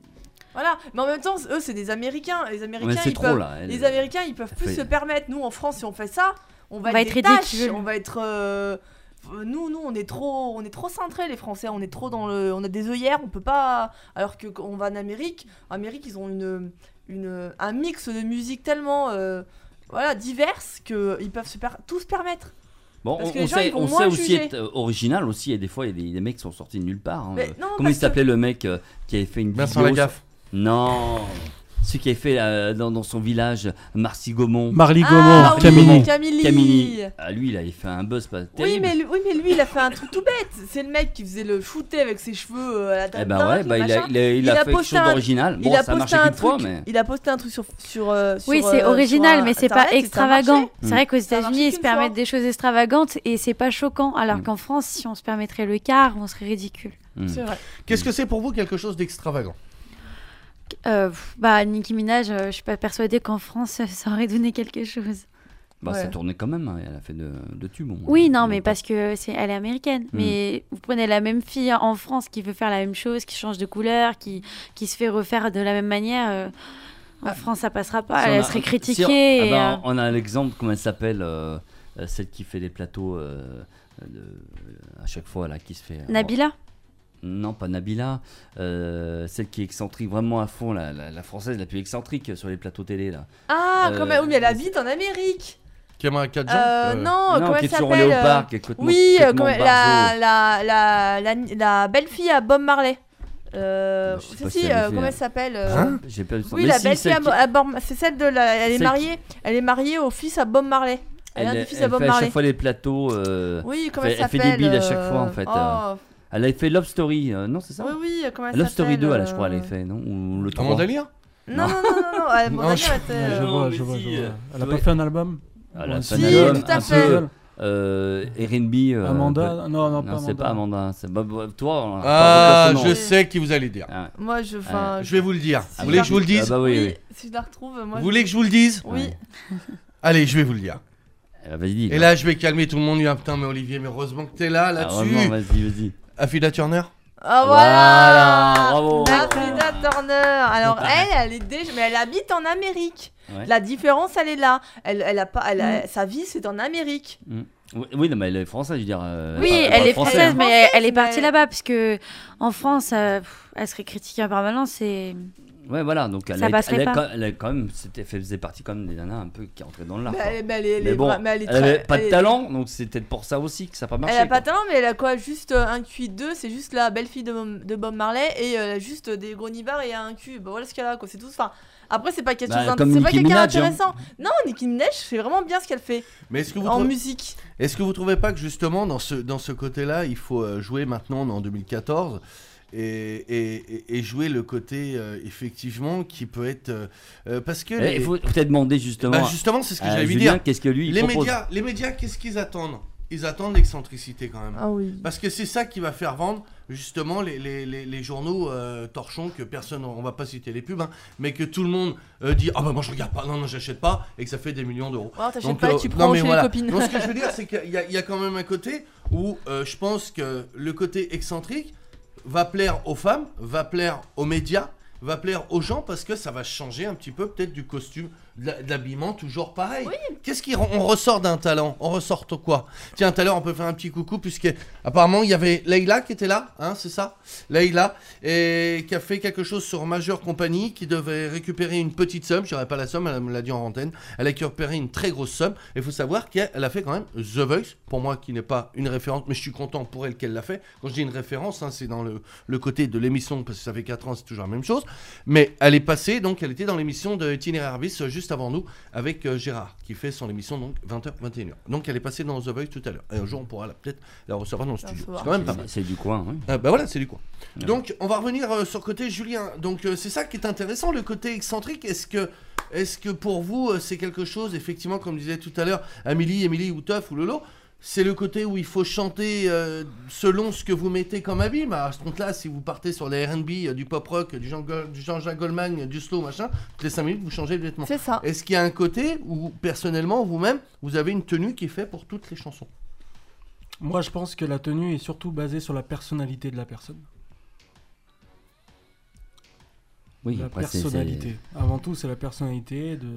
Voilà, mais en même temps, eux, c'est des Américains. Les Américains, Ouais, c'est ils trop, peuvent, là. Elle- les Américains, ils peuvent plus fait- se permettre. Nous, en France, si on fait ça, on va, On va être, être des tâches, ridicule. on va être. euh, Nous, nous, on est trop, on est trop cintrés, les Français. On est trop dans le, on a des œillères, on peut pas. Alors que quand on va en Amérique, en Amérique, ils ont une, une, un mix de musique tellement, euh, voilà, diverse que ils peuvent se per- tout se permettre. Bon, Parce on, que les on gens, sait, ils vont on moins sait aussi juger. être euh, original aussi, et des fois il y a des, des mecs qui sont sortis de nulle part. hein. Mais Euh, non, Comment il parce que- s'appelait le mec euh, qui avait fait une Vincent vidéo Lagaffe. sur- Non, celui qui avait fait euh, dans, dans son village Marcy Gaumont. Marly Ah, Gaumont, oui, Camille. Camille. Camille. Ah, lui, il avait fait un buzz pas Oui terrible. mais, lui, oui, mais lui, il a fait un truc tout bête. C'est le mec qui faisait le shooter avec ses cheveux euh, à la Eh dame ben dingue, ouais, bah, il a, machin. il a, il Il a a fait quelque posté chose un- d'original. il Bon, a ça a posté marché un qu'une fois, truc, mais. il a posté un truc sur sur euh, Oui, sur, c'est euh, original, sur mais c'est pas Internet et ça a marché. extravagant. C'est Mm. vrai qu'aux Ça a marché États-Unis, ils se qu'une permettent fois. des choses extravagantes et c'est pas choquant. Alors Mm. qu'en France, si on se permettrait le quart, on serait ridicule. Hmm. C'est vrai. Qu'est-ce que c'est pour vous quelque chose d'extravagant? Euh, pff, bah, Nicki Minaj, euh, je suis pas persuadée qu'en France, ça aurait donné quelque chose. Bah, Ouais. ça tournait quand même, hein, elle a fait de, de tubes. bon. Oui, non, Elle mais a pas- parce que c'est, elle est américaine. Mm. Mais vous prenez la même fille en France qui veut faire la même chose, qui change de couleur, qui, qui se fait refaire de la même manière. euh, en Ah. France, ça passera pas. Si on elle a- serait si- critiquée. ah et, bah, euh, on a l'exemple, comment elle s'appelle, euh, euh, celle qui fait les plateaux euh, de- à chaque fois, là, qui se fait. euh, Nabila. Non, pas Nabila. euh, celle qui est excentrique vraiment à fond, la, la, la française la plus excentrique sur les plateaux télé. Là. Ah, Euh, quand même, oui, mais elle habite en Amérique. Caméra quatre gens Euh, euh, non, non, comment qui elle est toujours s'appelle allée au euh, parc. qui est complètement- Oui, euh, complètement comment- la, barjo. la, la, la, la belle-fille à Bob Marley. Euh, Bah, je sais si, pas si, si elle euh, est fait, comment hein. elle s'appelle euh, Hein J'ai pas eu le temps. Oui, Mais la si, belle-fille celle à, qui- Bo- à Bob c'est celle de la. Elle est Celle mariée. Elle est mariée au fils à Bob Marley. Elle, a Elle, un fils elle à Bob fait à Marley. chaque fois les plateaux. euh, Oui, comment fait- elle elle fait s'appelle des bides à chaque fois, en euh, fait, Oh, Elle avait fait Love Story, euh, non, c'est ça oui, oui, comment elle Love Story s'appelle, deux, elle, je crois, elle euh, avait fait, non Ou le trois. Amanda Lear Non, non, non, non, non. Elle, Non, Amanda, je- elle était, Ouais, je euh, vois, mais je vois, je si, vois. euh, Elle a ouais. pas fait un album. Elle a Ouais, fait un Si, album tout à un fait. peu euh, R and B. euh, Amanda un peu- Non, non, pas Non, c'est Amanda. pas Amanda. C'est bah, bah, toi. on a Ah, pas je forcément. sais qui vous allez dire. Ah, Moi, je. enfin, Je vais vous le dire. Si Vous voulez que je vous le ah dise bah oui, Oui, oui. si je la retrouve, moi. Vous voulez que je vous le dise Oui. Ouais. Allez, je vais vous le dire. Ah, vas-y, dis. Et là, je vais calmer tout le monde. Ah, putain, mais Olivier, mais heureusement que t'es là, Ah, là-dessus. vraiment, vas-y, vas-y. Affida Turner Ah Voilà, voilà, bravo. Affida Turner. Alors elle, elle est déjà, mais elle habite en Amérique. Ouais. La différence, elle est là. Elle, elle a pas, elle Mm. a- sa vie, c'est en Amérique. Mm. Oui, oui, non, mais elle est française, je veux dire. euh, Oui, parle- elle parle est français, française, hein. mais Française, elle est partie mais- là-bas parce que en France, euh, pff, elle serait critiquée en permanence. Et Ouais, voilà, donc elle, Ça a, passerait elle, a, pas. quand- elle a quand même, c'était, faisait partie quand même des nanas un peu qui entraient dans l'art. Mais quoi. elle, est- mais elle est- elle Mais est bon, vra- mais elle est elle avait très- pas elle de est- talent, donc c'est peut-être pour ça aussi que ça n'a pas marché. Elle a pas quoi. de talent, mais elle a quoi? Juste euh, un Q I deux, c'est juste la belle-fille de, Bob- de Bob Marley et euh, juste des gros nibards et un cul. Bah, voilà ce qu'elle a, quoi. C'est tout. Enfin, après, c'est pas quelque Bah, chose d'int- comme c'est pas Nicki quelqu'un Minaj, hein. d'intéressant. Non, Nicki Minaj, c'est vraiment bien ce qu'elle fait Mais est-ce que vous en trouvez- musique. Est-ce que vous trouvez pas que justement dans ce, dans ce côté-là, il faut euh, jouer maintenant, on est en deux mille quatorze, et, et, et- et jouer le côté euh, effectivement qui peut être... euh, euh, parce que... Eh, les- Il faut peut-être demander justement. Bah, justement, c'est ce que à j'allais lui Julien, dire. qu'est-ce que lui il Les propose. médias, les médias, qu'est-ce qu'ils attendent? Ils attendent l'excentricité quand même. Ah oui. Parce que c'est ça qui va faire vendre justement les, les, les, les journaux euh, torchons que personne, on va pas citer les pubs, hein, mais que tout le monde euh, dit ah bah moi je regarde pas, non non j'achète pas, et que ça fait des millions d'euros. Oh, t'achètes Donc, pas, euh, tu non, prends mais chez voilà. les copines. Donc ce que je veux dire c'est qu'il y, a- il y a quand même un côté où euh, je pense que le côté excentrique va plaire aux femmes, va plaire aux médias, va plaire aux gens parce que ça va changer un petit peu peut-être du costume, de la- de l'habillement, toujours pareil. Qu'est-ce qu'on on ressort d'un talent? On ressort quoi? Tiens, tout à l'heure on peut faire un petit coucou puisque apparemment il y avait Leïla qui était là, hein, c'est ça? Leïla, et qui a fait quelque chose sur Majeure Compagnie, qui devait récupérer une petite somme, je dirais pas la somme, elle me l'a dit en antenne, elle a récupéré une très grosse somme, et il faut savoir qu'elle a fait quand même The Voice, pour moi qui n'est pas une référence, mais je suis content pour elle qu'elle l'a fait. Quand je dis une référence, hein, c'est dans le, le côté de l'émission, parce que ça fait quatre ans, c'est toujours la même chose, mais elle est passée, donc elle était dans l'émission de Itinéraire bis, juste avant nous, avec euh, Gérard, qui fait son émission donc vingt heures, vingt et une heures. Donc elle est passée dans The Voice tout à l'heure, et un jour on pourra la- peut-être la recevoir dans le studio. recevoir. C'est quand même pas mal. C'est du coin, oui. Ah, bah voilà, c'est du quoi. Ouais. Donc, on va revenir euh, sur le côté Julien. Donc, euh, c'est ça qui est intéressant, le côté excentrique. Est-ce que, est-ce que pour vous, euh, c'est quelque chose, effectivement, comme disait tout à l'heure, Amélie, Émilie ou Toff ou Lolo, c'est le côté où il faut chanter euh, selon ce que vous mettez comme habit. Mais à ce compte-là, si vous partez sur les R and B, euh, du pop rock, du Jean- du Jean-Jacques Goldman, du slow, machin, toutes les cinq minutes, vous changez de vêtements. C'est ça. Est-ce qu'il y a un côté où, personnellement, vous-même, vous avez une tenue qui est faite pour toutes les chansons? Moi, je pense que la tenue est surtout basée sur la personnalité de la personne. Oui, La après, c'est- personnalité. Avant tout, c'est la personnalité de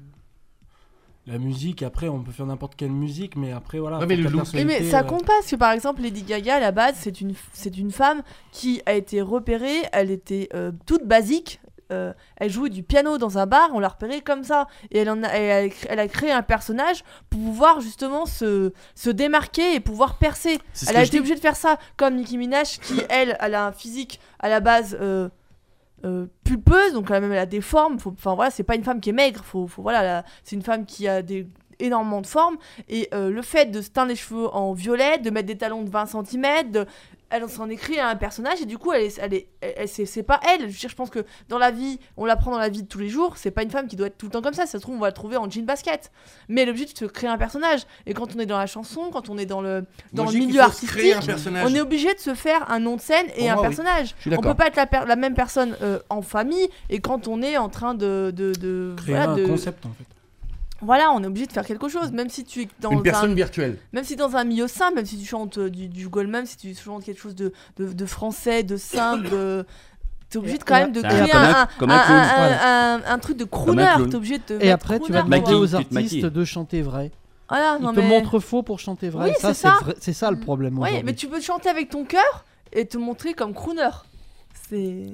la musique. Après, on peut faire n'importe quelle musique, mais après, voilà. Ouais, faut mais que le la look- Oui, personnalité, mais ça euh, compte pas, parce que par exemple, Lady Gaga, à la base, c'est une, c'est une femme qui a été repérée, elle était euh, toute basique. Euh, elle jouait du piano dans un bar, on l'a repérée comme ça. Et elle, en a, elle, a, cré- elle a créé un personnage pour pouvoir justement se, se démarquer et pouvoir percer. C'est ce Elle que a je été dis. obligée de faire ça, comme Nicki Minaj, qui elle, elle a un physique à la base euh, euh, pulpeuse, donc elle, même elle a des formes. Faut- Enfin voilà, c'est pas une femme qui est maigre, faut, faut, voilà, la- c'est une femme qui a des, énormément de formes. Et euh, le fait de se teindre les cheveux en violet, de mettre des talons de vingt centimètres, de... elle s'en est créée un personnage et du coup, elle est, elle est, elle, elle- c'est, c'est pas elle. Je veux dire, je pense que dans la vie, on l'apprend dans la vie de tous les jours, c'est pas une femme qui doit être tout le temps comme ça. Ça se trouve, on va la trouver en jean basket. Mais l'objectif, c'est de créer un personnage. Et quand on est dans la chanson, quand on est dans le, dans Moi, le je dis milieu qu'il faut se créer un artistique, personnage. on est obligé de se faire un nom de scène et Pour un moi, oui. personnage. Je suis On d'accord. peut pas être la, per- la même personne euh, en famille et quand on est en train de, de, de créer voilà, un de- concept, en fait. voilà, on est obligé de faire quelque chose, même si tu es dans Une personne un, virtuelle. même si dans un milieu simple, même si tu chantes euh, du, du Goldman, si tu chantes quelque chose de, de, de français, de simple, de... t'es obligé de, quand même de C'est créer un- comme un, un- un, comme un un- clown. un- Voilà. un- un truc de Comme un crooner, clown. t'es obligé de te Et mettre après, tu crooner, vas quoi. demander maquilles, aux tu te artistes maquilles. de chanter vrai. Voilà, non Ils te mais... montrent faux pour chanter vrai. Oui, ça, c'est ça. vrai- c'est ça le problème Oui, aujourd'hui. mais tu peux chanter avec ton cœur et te montrer comme crooner. C'est...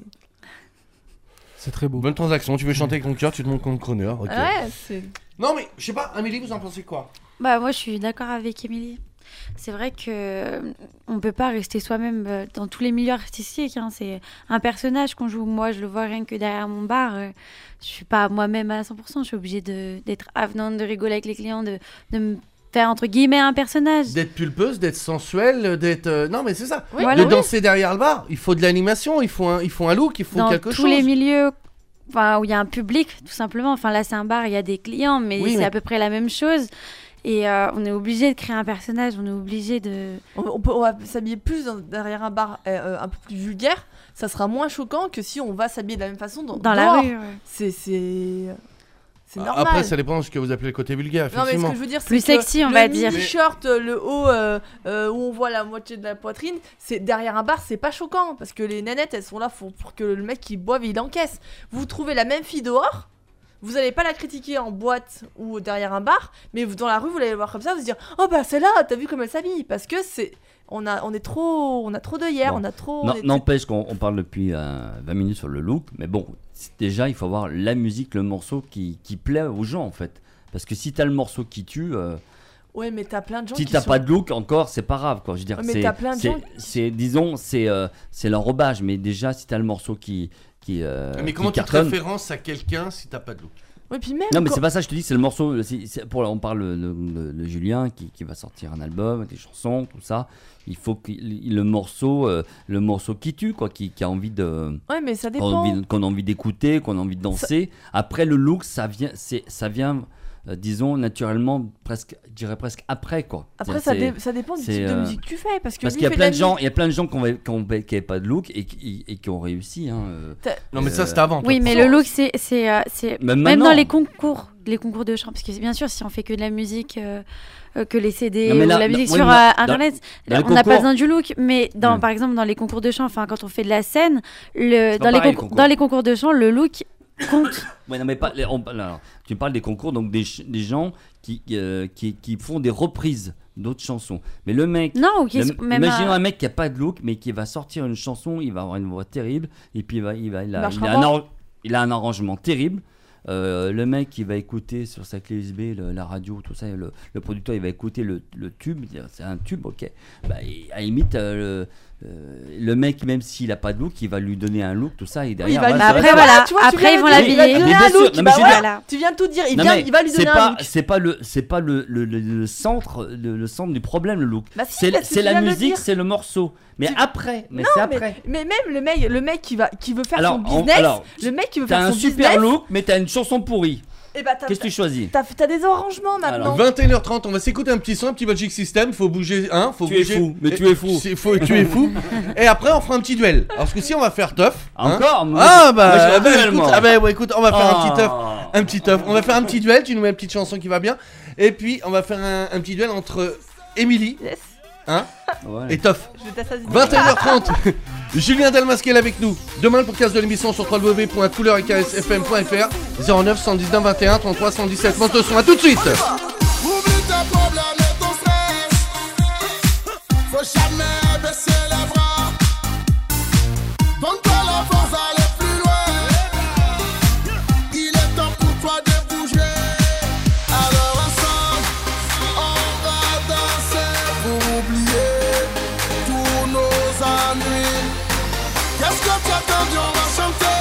C'est très beau. Bonne transaction, tu veux chanter avec ton cœur, tu te montres comme crooner. ok. Ouais, c'est... Non mais, je sais pas, Amélie, vous en pensez quoi? Bah moi je suis d'accord avec Émilie. C'est vrai que euh, on peut pas rester soi-même euh, dans tous les milieux artistiques. Hein. C'est un personnage qu'on joue. Moi je le vois rien que derrière mon bar. euh, je suis pas moi-même à cent pour cent. Je suis obligée de, d'être avenante, de rigoler avec les clients, de, de me faire entre guillemets un personnage. D'être pulpeuse, d'être sensuelle, d'être... euh, Non mais c'est ça. Oui, Voilà, de oui. danser derrière le bar, il faut de l'animation, il faut un, il faut un look, il faut Dans quelque tous chose. les milieux, enfin où il y a un public tout simplement. Enfin là c'est un bar, il y a des clients, mais Oui, c'est mais- à peu près la même chose. Et euh, on est obligé de créer un personnage. On est obligé de. On, on peut, on va s'habiller plus dans- derrière un bar euh, euh, un peu plus vulgaire. Ça sera moins choquant que si on va s'habiller de la même façon dans, Dans la dehors. rue. ouais. C'est, c'est... c'est normal. Après, ça dépend de ce que vous appelez le côté vulgaire, Non mais ce effectivement. que je veux dire, c'est Plus que sexy, on le va dire. mini-shirt, euh, le haut euh, euh, où on voit la moitié de la poitrine, c'est derrière un bar, c'est pas choquant parce que les nanettes, elles sont là pour, pour que le mec qui boive, il encaisse. Vous trouvez la même fille dehors, vous allez pas la critiquer en boîte ou derrière un bar, mais vous, dans la rue, vous allez la voir comme ça, vous allez dire oh bah celle-là, t'as vu comme elle s'habille, parce que c'est on a on est trop on a trop d'œillères, Bon. on a trop Non, on est- N'empêche qu'on on parle depuis euh, vingt minutes sur le look, mais bon, c'est- déjà il faut avoir la musique, le morceau qui, qui plaît aux gens en fait. Parce que si t'as le morceau qui tue, euh, Ouais, mais t'as plein de gens si qui t'as sont... pas de look encore, c'est pas grave quoi. Je veux dire, Ouais, mais c'est, t'as plein de c'est, gens c'est- disons, c'est, euh, c'est l'enrobage, mais déjà si t'as le morceau qui, qui, euh, Mais comment qui tu te cartonne. références à quelqu'un si t'as pas de look? Ouais, puis même Non mais quand- c'est pas ça, je te dis, c'est le morceau. c'est- c'est- pour, on parle de, de- de Julien qui, qui va sortir un album, des chansons, tout ça. Il faut que le morceau, euh, le morceau qui tue quoi, qui, qui a envie de, Ouais, mais ça qu'on a dépend. envie, qu'on a envie d'écouter, qu'on a envie de danser. Après le look, ça vient, c'est, ça vient, euh, disons naturellement, presque, je dirais presque après quoi. Après, C'est- ça, c'est- dé- ça dépend du c'est, type de euh, musique que tu fais. Parce que Parce lui qu'il y a fait plein la de gens, musique- il y a plein de gens qui n'avaient pas de look et qui, et qui ont réussi. Hein, euh. Non mais ça Euh, c'était avant. toi. Oui, mais le look, c'est, c'est, euh, c'est Même même, maintenant. dans les concours, les concours de chant, parce que bien sûr, si on fait que de la musique, euh, euh, que les C D Non, mais ou là, la musique dans- sur oui, mais euh, dans- internet, dans les on n'a pas concours- besoin du look. Mais dans, Hmm. par exemple, dans les concours de chant, enfin, quand on fait de la scène, le, C'est dans, pas les pareil, le concours, concours. dans les concours de chant, le look compte. Ouais, non, mais pas, les- on- alors, tu parles des concours, donc des, ch- des gens qui, euh, qui, qui font des reprises d'autres chansons. Mais le mec, Non, ok, le- même. imaginons euh, un mec qui a pas de look, mais qui va sortir une chanson, il va avoir une voix terrible, et puis il, va, il, va, il, Il a, marchera il, a un, pas. arr- il a un arrangement terrible. Euh, le mec qui va écouter sur sa clé U S B le- la radio, tout ça, le, le producteur il va écouter le, le tube, il dit, c'est un tube, ok. Bah, il- à la limite, euh, le, euh, le mec, même s'il a pas de look, il va lui donner un look, tout ça, et Oui, derrière. il va lui voilà, Bah ça donner va après, un- voilà. tu vois, tu Après, viens ils de vont dire, l'habiller. Il va lui donner Mais un bien sûr, look. non, mais Bah je veux voilà, Voilà. tu viens de tout dire. Il, Non, vient, mais il va lui c'est donner pas, un look. c'est pas le, c'est pas le, le, le- le centre, le, le centre du problème, le look. Bah si, c'est parce que c'est tu la viens de le musique, dire. c'est le morceau. Mais Tu- après, mais Non, c'est mais, après. mais même le mec, le mec qui va, qui veut faire Alors, son on- business, alors, le mec qui veut T'as faire un son super business, look, mais t'as une chanson pourrie. et bah t'as, Qu'est-ce que tu choisis? t'as, t'as des arrangements maintenant. vingt et une heures trente, on va s'écouter un petit son, un petit Magic System, faut bouger, hein, faut Tu es bouger. fou, mais Et- tu es fou. c'est faux, tu es fou. Et après on fera un petit duel. Alors que si on va faire tough. hein. Encore moi, Ah je- moi, bah, je ah bah, rappelle, écoute, moi. ah bah, ouais, écoute, on va faire un petit tough. Ah. Un petit tough. On va faire un petit duel, tu nous mets une petite chanson qui va bien. Et puis on va faire un, un petit duel entre Émilie Yes. Hein Ouais. Étoffe. Je t'assassine. vingt et une heures trente. Julien Dalmas qui est là avec nous. Demain le podcast de l'émission sur w w w point couleur f m point f r zéro neuf cent dix-neuf vingt et un trente-trois cent dix-sept. Monte le son, à tout de suite. Oublie tes problèmes et ton stress. Faut jamais baisser les bras. Donne-toi la force d'aller plus loin. Il est temps pour toi de bouger. Alors ensemble, on va danser pour oublier tous nos ennuis. Qu'est-ce que tu attends? On va chanter.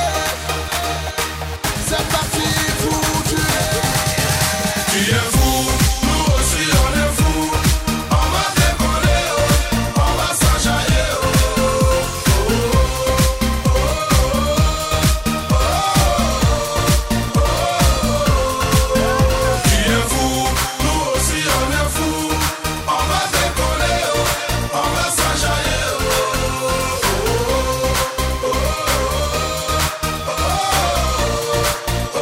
C'est parti pour tuer. Tu es fou, nous aussi on est fou. On va décoller, oh, on va s'enjailler, oh, oh, oh, oh, oh, oh. Tu es fou, nous aussi on est fou. On va décoller, oh, on va s'enjailler, oh, oh, oh, oh, oh,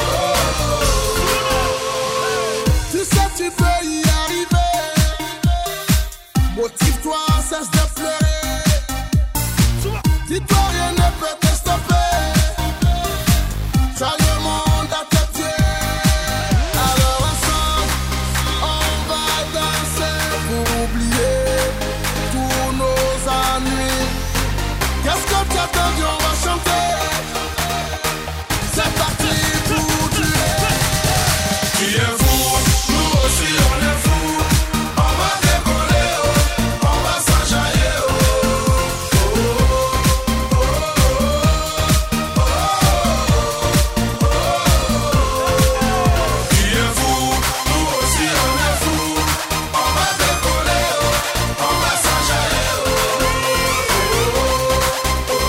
oh. Tu sais tu peux y arriver. Motive-toi, cesse de pleurer. Dis-toi rien ne peut te stopper. Ça le monde à tes pieds. Alors ensemble, on va danser pour oublier tous nos ennuis. Qu'est-ce que tu attends? On va chanter. C'est parti pour tuer. Tu es fou, nous aussi on est fou. On va décoller, oh, on va s'enjailler, oh, oh, oh, oh, oh, oh. Tu es fou, nous aussi on est fou. On va décoller, oh, on va s'enjailler, oh, oh, oh,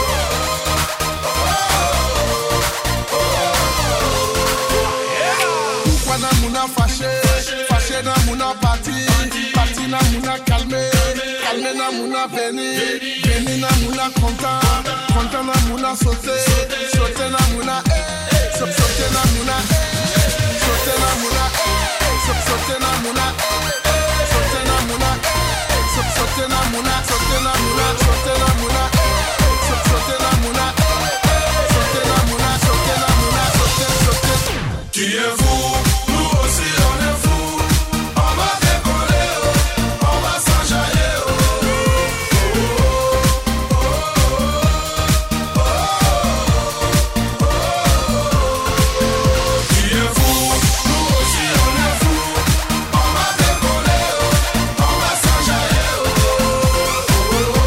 oh. Pourquoi n'a mouna fâché, fâché n'a mouna parti, parti n'a mouna calmé, calmé n'a mouna béni, béni n'a mouna content, content n'a mouna sauté, sauté n'a mouna eh, sauté sauté n'a mouna eh, sauté n'a mouna eh, sauté sauté n'a mouna eh, sauté n'a mouna eh, sauté sauté n'a mouna, sauté n'a mouna, sauté n'a mouna eh, sauté sauté n'a mouna eh, sauté n'a mouna, sauté n'a mouna, sauté sauté. Tu es fou, nous aussi on est fou. On va décoller, oh, on va s'enjailler, oh, oh, oh, oh, oh, oh. Tu es fou, nous aussi on est fou. On va décoller, oh, on va s'enjailler, oh, oh, oh,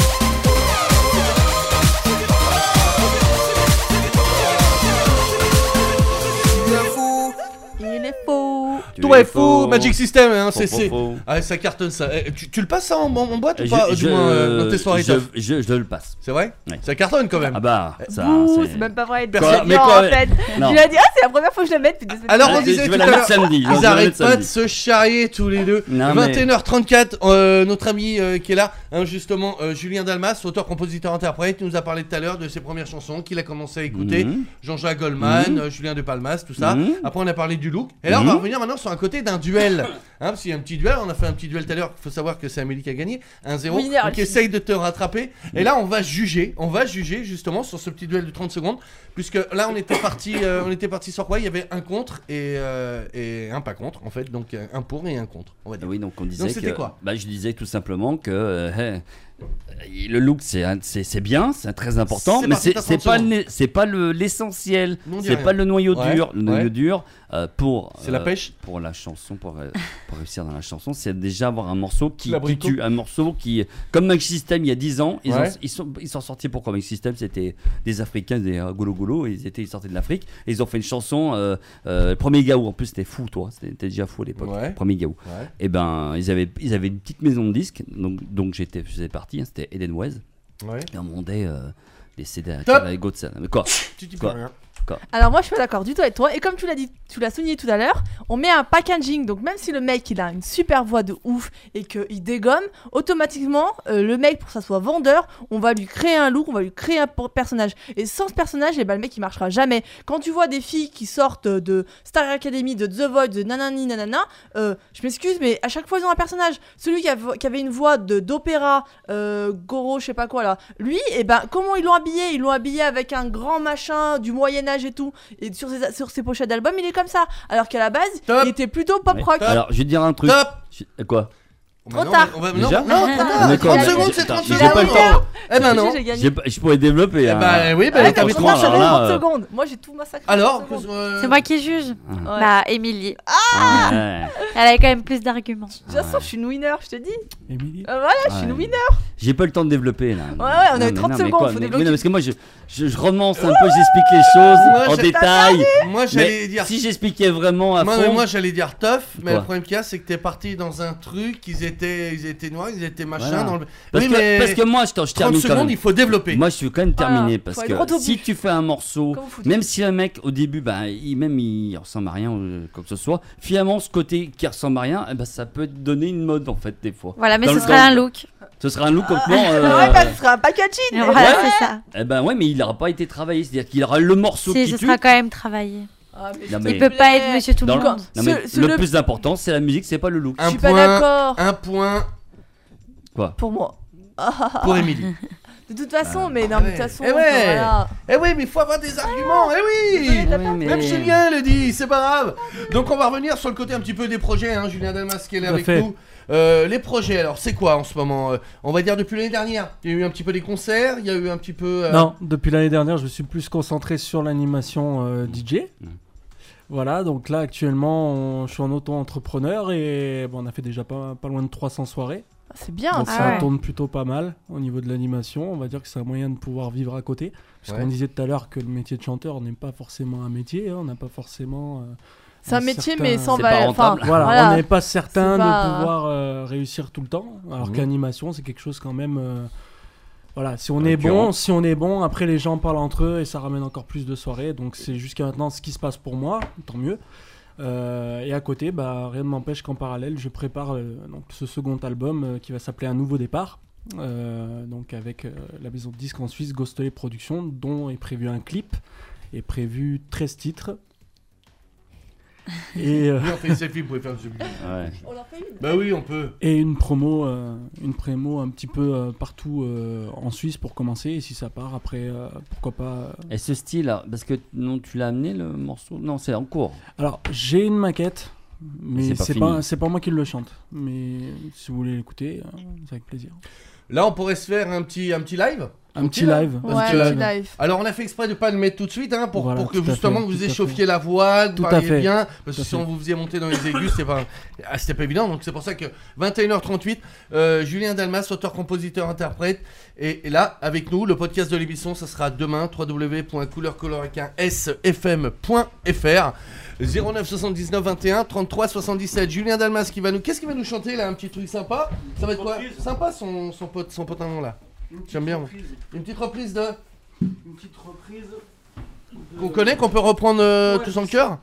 oh. Tu es fou. Il est faux. Tu Toi es est fou, Magic System, hein, c'est, Faux, c'est... faux, faux. Ah, ça cartonne ça. Eh, tu, tu le passes ça en, en, en boîte ou Je- pas je- Du moins euh, dans tes soirées je, tough. je, je le passe. C'est vrai Ouais. Ça cartonne quand même. Ah bah, ça, Ouh, c'est... c'est même pas vrai. Personne- Personne mais en quoi, fait. non. Je lui ai dit, ah, c'est la première fois que je la mets depuis deux semaines. Alors on Allez, disait je tout vais la à l'heure, mettre samedi. je vais ils la arrêtent mettre pas de samedi. se charrier tous les deux. Non, mais- vingt et une heures trente-quatre, euh, notre ami euh, qui est là, hein, justement, euh, Julien Dalmas, auteur, compositeur, interprète, il nous a parlé tout à l'heure de ses premières chansons qu'il a commencé à écouter. Mhm. Jean-Jacques Goldman, Mhm. euh, Julien de Palmas, tout ça. Mhm. Après on a parlé du look. Et là on va Mhm. revenir maintenant sur un côté d'un duel. Hein, parce qu'il y a un petit duel, on a fait un petit duel tout à l'heure. Il faut savoir que c'est Amélie qui a gagné. un zéro. Oui, Donc essaye de te rattraper. Et là on va juger, on va juger justement sur ce petit duel de trente secondes. Puisque là on était parti euh, on était parti sur quoi? Il y avait un contre et, euh, et un pas contre en fait. Donc euh, un pour et un contre, on va dire. Oui, donc on disait Donc, c'était que, quoi bah, je disais tout simplement que euh, hey, le look c'est un- c'est c'est bien, c'est très important, C'est mais parti, c'est t'as c'est trente pas secondes. le- c'est pas le l'essentiel, Non, dis c'est rien. pas le noyau Ouais, dur, le noyau ouais. dur euh, pour C'est la pêche pour la chanson, pour, euh, pour réussir dans la chanson, c'est déjà avoir un morceau qui, qui L'abricot. tue, un morceau qui comme Magic System il y a dix ans, ils, Ouais. ont, ils sont ils sont sortis pourquoi Magic System c'était des Africains, des euh, golo golo, ils étaient ils sortaient de l'Afrique et ils ont fait une chanson euh, euh, premier Gaou, en plus c'était fou toi, c'était déjà fou à l'époque, Ouais. premier Gaou. Ouais. Et ben ils avaient ils avaient une petite maison de disques, donc donc j'étais je faisais partie, hein, c'était Edenweiss. Ouais. Et on vendait euh, des C D à Top. Caraïgo de ça. Mais quoi Tu dis Quoi pas rien. Quoi. Alors moi je suis pas d'accord du tout avec toi et comme tu l'as dit, tu l'as souligné tout à l'heure, on met un packaging donc même si le mec il a une super voix de ouf et qu'il dégomme, automatiquement euh, le mec pour que ça soit vendeur, on va lui créer un look, on va lui créer un personnage et sans ce personnage et ben le mec il marchera jamais. Quand tu vois des filles qui sortent de Star Academy, de The Voice, de nanani nanana, euh, je m'excuse mais à chaque fois ils ont un personnage. Celui qui, a, qui avait une voix de d'opéra, euh, Goro je sais pas quoi là, lui et ben comment ils l'ont habillé, ils l'ont habillé avec un grand machin du Moyen-Âge et tout, et sur ses, sur ses pochettes d'albums il est comme ça, alors qu'à la base Top. il était plutôt pop rock. Ouais. Alors je vais te dire un truc. Top. Je- Quoi Trop tard. On va, non, Déjà non, non, trop tard. Mais quoi, trente mais- secondes, j'ai- c'est trente j'ai secondes. pas le temps. Eh ben non. J'ai gagné. J'ai pas- Je pourrais développer. Eh hein. ben oui, bah Ouais, t'avais franchement, trente j'avais alors là, trente euh, secondes. Moi j'ai tout massacré. Alors, trente secondes. euh, C'est moi qui juge. Ouais. Bah, Émilie. Ah, ouais. Elle a quand même plus d'arguments. De toute façon, je suis une winner, je te dis. Émilie. Euh, voilà, je suis une Ouais. winner. J'ai pas le temps de développer là. Ouais, ouais, on Non, avait mais trente non, mais secondes, quoi, faut mais- débloquer. oui, non, parce que moi je, je, je romance un peu, j'explique les choses Moi, en je- détail. moi j'allais Mais dire. si j'expliquais vraiment à Moi, fond. mais moi j'allais dire tough, mais Quoi le problème qu'il y a c'est que t'es parti dans un truc, ils étaient, ils étaient noirs, ils étaient machin Voilà. dans le. Parce, oui, que, mais parce que moi je, t'en- je trente termine quand secondes, même. il faut développer. Moi je suis quand même terminé Voilà, parce faut aller droit que au si but. tu fais un morceau, Comme vous foutez. même si le mec au début, bah, il, même il ressemble à rien ou quoi que ce soit, finalement ce côté qui ressemble à rien, eh ben, ça peut te donner une mode en fait des fois. Voilà, mais Dans ce le- sera dans- un look. Ce sera un look complètement. euh, Ouais, bah ce sera un packaging. Et voilà, Ouais. c'est ça. Eh ben ouais, mais il n'aura pas été travaillé, c'est-à-dire qu'il aura le morceau Si, qui ce tue. sera quand même travaillé. Ah, mais Non, s'il mais- te Il peut pas plaît. être Monsieur Tout le Dans le- monde. Non, mais Ce- ce le, le- plus important, c'est la musique, c'est pas le look. Je Un suis pas point, d'accord. un point Quoi Pour moi. pour Émilie. De toute façon, Ah. mais non, Eh mais de toute ouais. façon, Eh ouais. voilà. Eh oui, mais il faut avoir des arguments, eh oui. Ouais, mais- Même Julien le dit, c'est pas grave. Donc on va revenir sur le côté un petit peu des projets, hein, Julien Dalmas qui est là Tout à avec fait. nous. Euh, les projets, alors c'est quoi en ce moment euh, On va dire depuis l'année dernière. Il y a eu un petit peu des concerts, il y a eu un petit peu. euh, Non, depuis l'année dernière, je me suis plus concentré sur l'animation euh, D J. Mm. Voilà, donc là actuellement, on- je suis en auto-entrepreneur et bon, on a fait déjà pas, pas loin de trois cents soirées. Ah, c'est bien. Donc ça. ça ouais. tourne plutôt pas mal au niveau de l'animation. On va dire que c'est un moyen de pouvoir vivre à côté. Puisqu'on Ouais. disait tout à l'heure que le métier de chanteur n'est pas forcément un métier. hein, on n'a pas forcément. euh, C'est un métier, certain- mais sans C'est pas valeur. Enfin, rentable. Voilà, voilà. on n'est pas certain C'est pas- de pouvoir euh, réussir tout le temps. Alors Mhm. que l'animation, c'est quelque chose quand même. euh, voilà, si on est Récurrent. bon, si on est bon, après les gens parlent entre eux et ça ramène encore plus de soirées. Donc c'est jusqu'à maintenant ce qui se passe pour moi, tant mieux. Euh, et à côté, bah, rien ne m'empêche qu'en parallèle, je prépare euh, donc, ce second album euh, qui va s'appeler Un Nouveau Départ. Euh, donc avec euh, la maison de disques en Suisse, Ghostelet Productions, dont est prévu un clip, est prévu treize titres. Et, euh, Oui, on fait une selfie, vous pouvez faire une selfie. Ouais. On en fait une. Bah oui, on peut. Et une promo, euh, une promo un petit peu euh, partout euh, en Suisse pour commencer. Et si ça part, après, euh, pourquoi pas. euh. Et ce style, là, parce que non, tu l'as amené le morceau. Non, c'est en cours. Alors, j'ai une maquette, mais c'est pas c'est fini. pas, c'est pas moi qui le chante. Mais si vous voulez l'écouter, euh, c'est avec plaisir. Là, on pourrait se faire un petit, un petit live. Un petit là live. Ouais, un petit un live. petit live. Alors on a fait exprès de pas le mettre tout de suite hein, pour, Voilà, pour que tout à justement fait, vous tout à échauffiez la voix, que Tout vous à parliez fait. bien, parce Tout que à si fait. on vous faisait monter dans les aigus, c'est pas, ah, c'était pas évident. Donc c'est pour ça que vingt et une heures trente-huit, euh, Julien Dalmas, auteur, compositeur, interprète, et, et là avec nous, le podcast de l'émission, ça sera demain, w w w point couleur avec un s f m point f r. zéro neuf soixante-dix-neuf vingt et un trente-trois soixante-dix-sept. Julien Dalmas qui va nous, qu'est-ce qu'il va nous chanter là, un petit truc sympa. Ça va être quoi? Sympa son son pote, son potin là. J'aime bien. moi. Une petite reprise de. Une petite reprise. Qu'on connaît, qu'on peut reprendre euh, tous en cœur.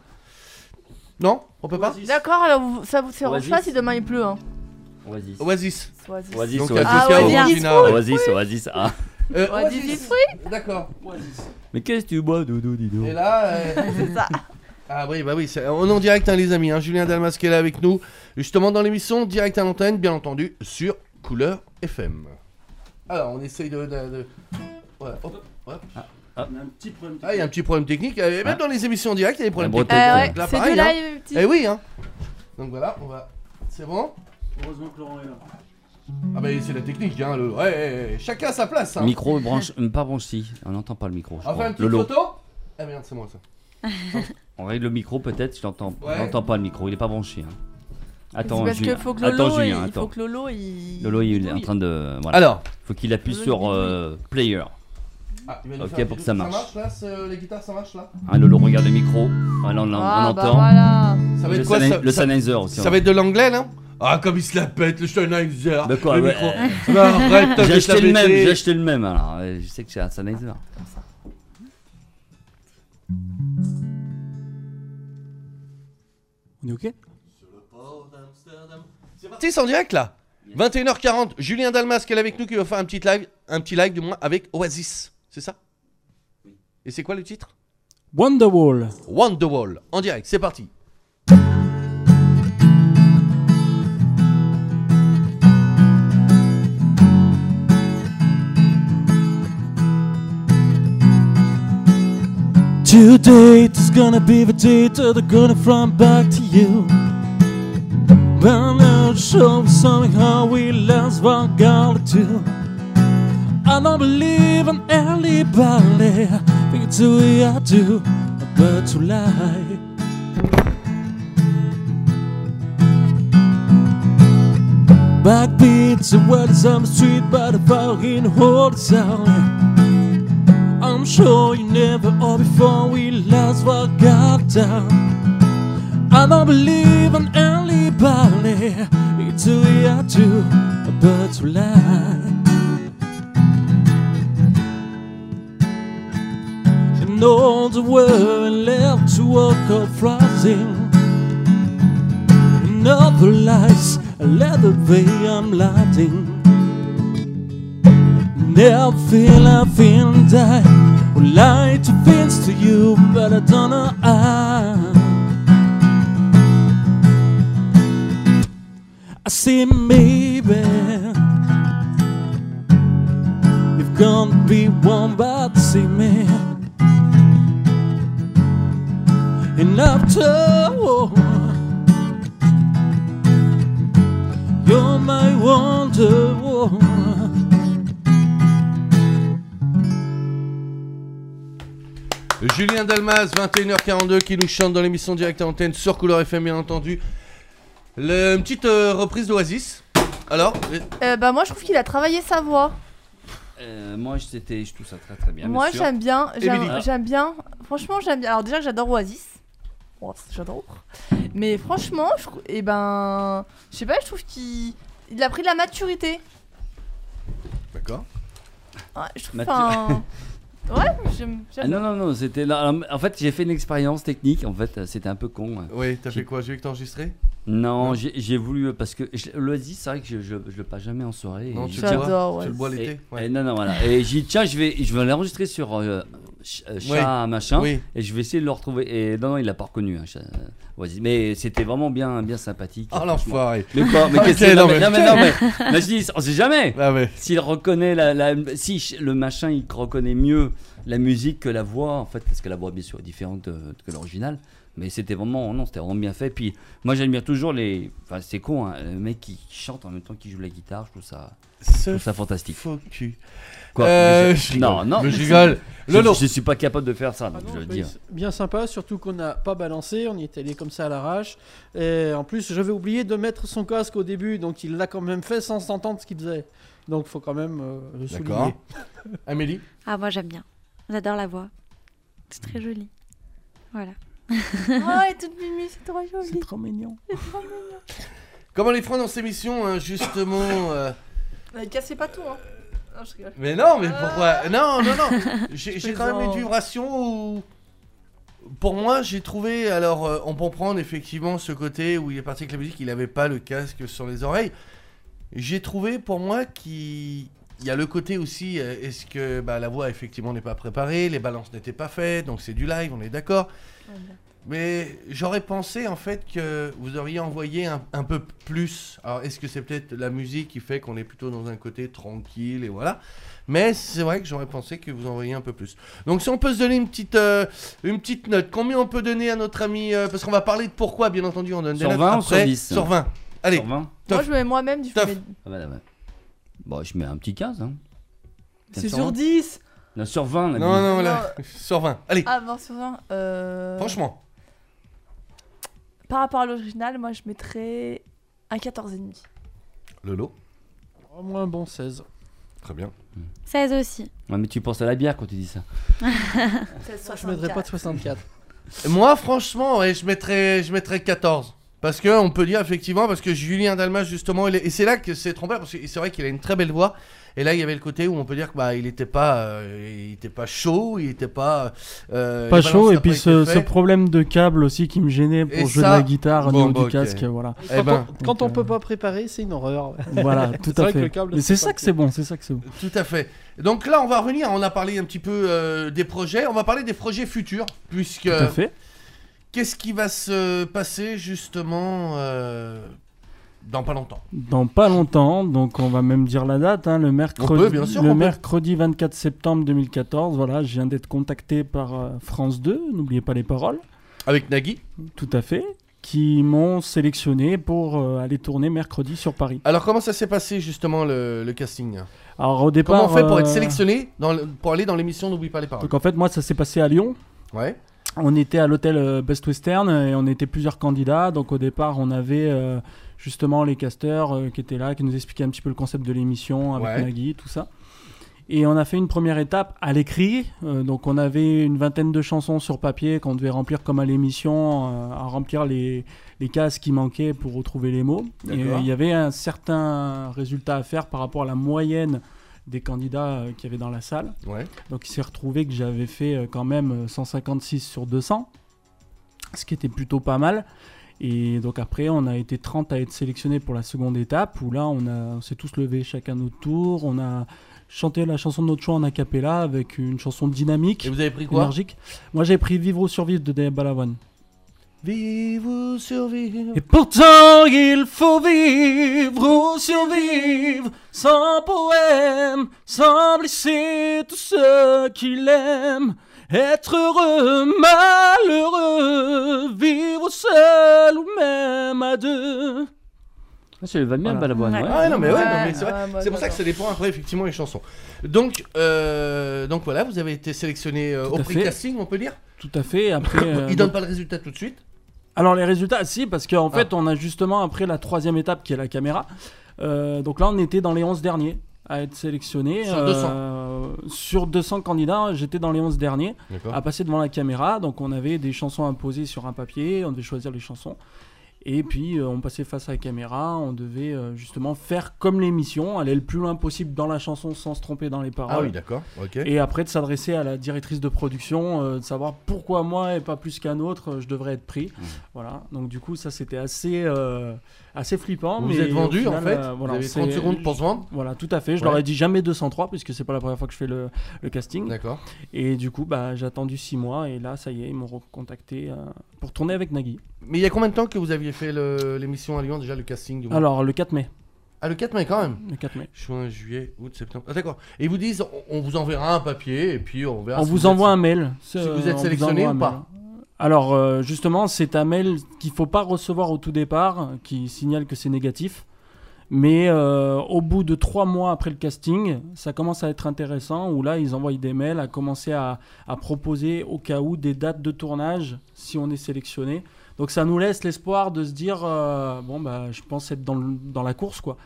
Non, on peut pas. D'accord, alors vous- ça vous dérange Oasis. pas si demain il pleut. Hein. Oasis. Oasis. Oasis. Oasis, Donc Oasis. Ah, Jessica ouais, Orangina. Oasis, Oasis. Ah. Euh, Oasis Oasis. is free. D'accord. Mais qu'est-ce que tu bois, Doudou, Dido? Et là. euh, C'est ça. Ah oui, bah oui, c'est- on est en direct, hein, les amis. Hein, Julien Dalmas qui est là avec nous, justement dans l'émission direct à l'antenne, bien entendu, sur Couleur F M. Alors, on essaye de. de, de... Ouais, hop, hop. Un petit problème. Ah, il y a un petit problème technique. Euh, Même Ah. dans les émissions directes, il y a des problèmes Un techniques. breton. Euh, Euh, ouais, Là, c'est pareil, de hein. live, petit. Eh oui, hein. Donc voilà, on va. C'est bon. Heureusement que Laurent est là. Ah bah c'est la technique, hein. Le... Ouais, ouais, ouais, chacun à sa place. Hein. Micro, branche. euh, Pas branché. On n'entend pas le micro. Je On fait crois. une petite Lolo. photo. Ah merde, c'est moi ça. On règle le micro peut-être. Je l'entends. Ouais. Je n'entends pas le micro. Il est pas branché. hein. Attends, C'est parce Julien. qu'il faut que Attends, Lolo, Julien. il, il Attends. faut que Lolo, il. Lolo, il est en Oui. train de. Voilà. Alors. Faut qu'il appuie Lolo, sur il euh, player. Ah, il va nous Ok, faire un pour petit que ça truc. marche. Ça marche là, c'est- les guitares, ça marche là. Hein, Lolo, regarde le micro. Voilà, on, on Ah, bah entend. voilà. Ça va Le, être quoi Sennhei- ça, le ça, Sennheiser aussi. ça va être de l'anglais là. Ah, comme il se la pète, le Sennheiser. De quoi, le ouais. micro. Non, arrête, t'as J'ai de se la acheté le même, péter. j'ai acheté le même alors, euh, je sais que j'ai un Sennheiser. On est ok? C'est parti, c'est en direct là. vingt et une heures quarante, Julien Dalmas qui est là avec nous qui va faire un petit live, un petit live du moins avec Oasis, c'est ça? Et c'est quoi le titre? Wonderwall. Wonderwall, en direct, c'est parti. Today is gonna be the day that they're gonna fly back to you. Well, now show somehow we lost what God to do. I don't believe in anybody, think it's the way I do, but to lie. Backbeats and words on the street, but if I can hold it down. I'm sure you never all before we lost what got down. I don't believe in anybody, it's the way I do, but to lie. And all the world left to walk up rising. Another lies, let the way I'm lighting. Never feel I feel die. Would like to fence to you, but I don't know how. I say maybe you've gonna be one, but see me. And after all, you're my wonderwall. Julien Dalmas, vingt et une heures quarante-deux, qui nous chante dans l'émission Direct à l'antenne sur Couleur F M, bien entendu. Le, une petite euh, reprise d'Oasis. Alors euh, Bah moi je trouve qu'il a travaillé sa voix. Euh, moi c'était, je trouve ça très très bien. Moi bien sûr. j'aime bien, j'aime, Ah. j'aime bien. Franchement j'aime bien. Alors déjà que j'adore Oasis. Oh, j'adore. Mais franchement, je, et ben, je sais pas, je trouve qu'il il a pris de la maturité. D'accord. Ouais, je trouve. Matur- Enfin, ouais, j'aime. j'aime Ah non, non, non, c'était là. En fait, j'ai fait une expérience technique. En fait, c'était un peu con. Oui, t'as J'ai- fait quoi? J'ai vu que t'as enregistré? Non, Non. j'ai j'ai voulu. Parce que je- l'Oasis, c'est vrai que je, je, je le passe jamais en soirée. Non, et tu je- le bois, J'adore, ouais. tu le bois et- l'été. Ouais. et non, non, voilà. Et j'ai dit, tiens, je vais, je vais l'enregistrer sur euh, ch- euh, chat, machin. Oui. Et je vais essayer de le retrouver. Et non, non, il l'a pas reconnu. Hein, chat- Oasis. Mais c'était vraiment bien, bien sympathique. Oh franchement. l'enfoiré. Mais quoi? Mais Ok, qu'est-ce que non, non, mais, mais- non, mais non, mais. Là, je dis, on sait jamais. Ah ouais. S'il reconnaît la, la- si ch- le machin il reconnaît mieux la musique que la voix en fait, parce que la voix bien sûr est différente euh, que l'original, mais c'était vraiment non, c'était vraiment bien fait. Puis moi j'admire toujours les, enfin c'est con, hein, le mec qui chante en même temps qu'il joue la guitare, je trouve ça, je Ce trouve ça fantastique. faux cul. Quoi? Euh, Je- non, non, Mais je rigole. je, Lolo. je suis pas capable de faire ça, Ah donc non, je veux bah, dire. c'est bien sympa, surtout qu'on n'a pas balancé, on y est allé comme ça à l'arrache. Et en plus, j'avais oublié de mettre son casque au début, donc il l'a quand même fait sans entendre ce qu'il faisait. Donc faut quand même euh, le D'accord. souligner. Amélie? Ah, moi j'aime bien. J'adore la voix. C'est très joli. Voilà. Oh, elle est toute mimi, c'est trop joli. C'est trop mignon. Comme on les fera dans ces émissions, hein, justement. euh, Ne cassez pas tout, hein. Non, je rigole. Mais non, mais pourquoi? Non, non, non. J'ai j'ai quand même plaisante. une vibration où. Pour moi, j'ai trouvé. Alors, euh, on peut prendre effectivement ce côté où il est parti avec la musique, il n'avait pas le casque sur les oreilles. J'ai trouvé pour moi qu'il il y a le côté aussi. euh, Est-ce que bah, la voix effectivement n'est pas préparée, les balances n'étaient pas faites, donc c'est du live, on est d'accord. Mais j'aurais pensé en fait que vous auriez envoyé un, un peu plus. Alors est-ce que c'est peut-être la musique qui fait qu'on est plutôt dans un côté tranquille et voilà. Mais c'est vrai que j'aurais pensé que vous envoyiez un peu plus. Donc si on peut se donner une petite, euh, une petite note, combien on peut donner à notre ami euh, parce qu'on va parler de pourquoi bien entendu on donne des Sur notes vingt ou après. sur dix? Sur vingt. Allez. Sur vingt? Tof. Moi je mets moi-même du Tof. mais Ah bah, bah. Bon, je mets un petit quinze. Hein. c'est Sur sur vingt? dix. Non, sur vingt. Non non là. Sur vingt. Allez. Ah, vingt sur vingt. Euh... Franchement. Par rapport à l'original, moi je mettrais un quatorze virgule cinq. Lolo. Au moins un bon seize. Très bien. seize aussi. Ouais, mais tu penses à la bière quand tu dis ça. Je mettrais pas de soixante-quatre. Moi franchement ouais, je mettrais je mettrais quatorze. Parce que on peut dire effectivement, parce que Julien Dalmas justement, il est- et c'est là que c'est trompeur, parce que c'est vrai qu'il a une très belle voix. Et là, il y avait le côté où on peut dire que bah, il était pas, euh, il était pas chaud, il était pas. Euh, Pas les chaud, balances et n'a puis pas ce, été ce fait. problème de câble aussi qui me gênait pour Et jouer ça- de la guitare au bon, niveau bah, du ok. casque, voilà. Eh Quand, ben, on, quand on Donc, peut euh, pas préparer, c'est une horreur. Voilà, tout C'est à vrai que fait. le câble, Mais c'est c'est ça pas que c'est bon, c'est ça que c'est bon. Tout à fait. Donc là, on va revenir. On a parlé un petit peu euh, des projets. On va parler des projets futurs, puisque Tout à fait. qu'est-ce qui va se passer justement euh, dans pas longtemps. Dans pas longtemps, donc on va même dire la date, hein, le mercredi, On peut, bien sûr, le on peut. mercredi vingt-quatre septembre deux mille quatorze. Voilà, je viens d'être contacté par euh, France deux, n'oubliez pas les paroles. Avec Nagui. Tout à fait, qui m'ont sélectionné pour euh, aller tourner mercredi sur Paris. Alors comment ça s'est passé justement le, le casting? Alors au départ, Comment on fait pour être euh, sélectionné dans le- pour aller dans l'émission N'oublie pas les paroles? Donc en fait, moi, ça s'est passé à Lyon. Ouais. On était à l'hôtel euh, Best Western et on était plusieurs candidats. Donc au départ, on avait euh, justement les casteurs euh, qui étaient là, qui nous expliquaient un petit peu le concept de l'émission avec Ouais. Nagui, tout ça. Et on a fait une première étape à l'écrit. Euh, donc on avait une vingtaine de chansons sur papier qu'on devait remplir comme à l'émission, euh, à remplir les, les cases qui manquaient pour retrouver les mots. Et D'accord. euh, il y avait un certain résultat à faire par rapport à la moyenne des candidats euh, qu'il y avait dans la salle. Ouais. Donc il s'est retrouvé que j'avais fait euh, quand même euh, cent cinquante-six sur deux cents, ce qui était plutôt pas mal. Et donc après, on a été trente à être sélectionnés pour la seconde étape, où là, on, a, on s'est tous levés chacun notre tour. On a chanté la chanson de notre choix en a cappella avec une chanson dynamique, Et vous avez pris quoi? énergique. Moi, j'ai pris Vivre ou survivre de Dave Balavoine. Vivre ou survivre. Et pourtant, il faut vivre ou survivre sans poème, sans blesser tous ceux qui l'aiment. Être heureux, malheureux, vivre seul ou même à deux. Ah, ça va bien, Voilà. Balavoine. Ouais. Ouais. Ah ouais, non mais ouais, Ouais, non, mais c'est vrai. ouais, moi, c'est pour ça que ça dépend après effectivement les chansons. Donc euh, donc voilà, vous avez été sélectionné euh, Tout au à prix fait. casting, on peut dire. Tout à fait. Après, euh, Il donne pas le résultat tout de suite. Alors les résultats, si, parce qu'en Ah. fait, on a justement après la troisième étape qui est la caméra. Euh, donc là, on était dans les onze derniers à être sélectionnés. Sur deux cents. Euh, sur deux cents candidats, j'étais dans les onze derniers D'accord. à passer devant la caméra. Donc on avait des chansons à poser sur un papier, on devait choisir les chansons. Et puis euh, on passait face à la caméra, on devait euh, justement faire comme l'émission, aller le plus loin possible dans la chanson sans se tromper dans les paroles. Ah oui, d'accord. OK. Et après de s'adresser à la directrice de production, euh, de savoir pourquoi moi et pas plus qu'un autre euh, je devrais être pris. Mmh. Voilà. Donc du coup ça c'était assez euh, assez flippant. Vous mais vous êtes au vendu final, en fait. euh, voilà, vous avez c'est- trente secondes pour se vendre. Voilà, tout à fait. Je Ouais. leur ai dit jamais deux cent trois puisque c'est pas la première fois que je fais le, le casting. D'accord. Et du coup bah j'ai attendu six mois et là ça y est ils m'ont recontacté euh, pour tourner avec Nagui. Mais il y a combien de temps que vous aviez fait le- l'émission à Lyon déjà, le casting du moins? Alors le quatre mai. Ah, le quatre mai quand même. Le quatre mai. Juin, juillet, août, septembre. Ah, d'accord. Et ils vous disent, on, on vous enverra un papier et puis on verra. On si vous êtes- envoie un mail. si Euh, vous êtes on sélectionné envoie ou un pas. mail. Alors euh, justement, c'est un mail qu'il faut pas recevoir au tout départ, qui signale que c'est négatif. Mais euh, au bout de trois mois après le casting, ça commence à être intéressant, où là, ils envoient des mails à commencer à, à proposer au cas où des dates de tournage si on est sélectionné. Donc ça nous laisse l'espoir de se dire, euh, bon, bah, je pense être dans, le- dans la course, quoi.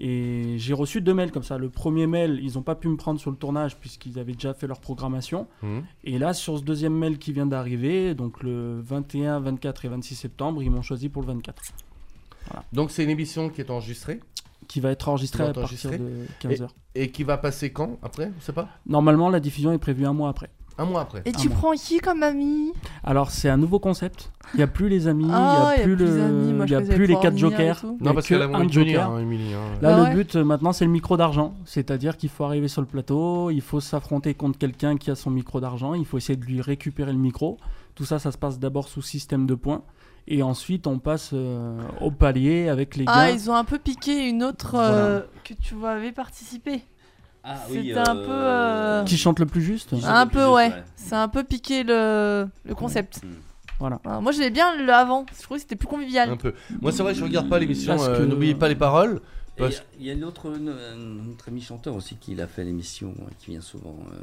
Et j'ai reçu deux mails comme ça. Le premier mail, ils n'ont pas pu me prendre sur le tournage puisqu'ils avaient déjà fait leur programmation. Mhm. Et là, sur ce deuxième mail qui vient d'arriver, donc le vingt et un, vingt-quatre et vingt-six septembre, ils m'ont choisi pour le vingt-quatre. Donc c'est une émission qui est enregistrée Qui va être enregistrée Qui à va être partir enregistrée. de quinze heures. et qui va passer quand après? On sait pas. Normalement, la diffusion est prévue un mois après. Un mois après. Et Un tu mois. prends qui comme ami? Alors, c'est un nouveau concept. Il n'y a plus les amis, il Ah, n'y a plus, plus le... les amis. Moi, il je y a pensais plus les pouvoir quatre venir et jokers. tout. Il y a Non, parce que qu'elle a envie un de venir, joker. hein, Émilie, hein. Là, Ah le ouais but euh, maintenant, c'est le micro d'argent. C'est-à-dire qu'il faut arriver sur le plateau, il faut s'affronter contre quelqu'un qui a son micro d'argent, il faut essayer de lui récupérer le micro. Tout ça, ça se passe d'abord sous système de points. Et ensuite, on passe euh, au palier avec les Ah, gars. ils ont un peu piqué une autre euh, que tu avais participé. Ah C'était un peu. euh, Qui chante le plus juste. Qui chante Un le plus peu, juste, ouais. ouais. C'est un peu piqué le, le concept. Mm. Voilà. Ah, moi, j'aimais bien le avant. Je trouvais que c'était plus convivial. Un peu. Moi c'est vrai, je regarde pas l'émission. Parce euh, que- N'oubliez pas les paroles. Et Il Parce- y a- il y a, une autre, une- un autre ami chanteur aussi qui a fait l'émission, euh, qui vient souvent. euh,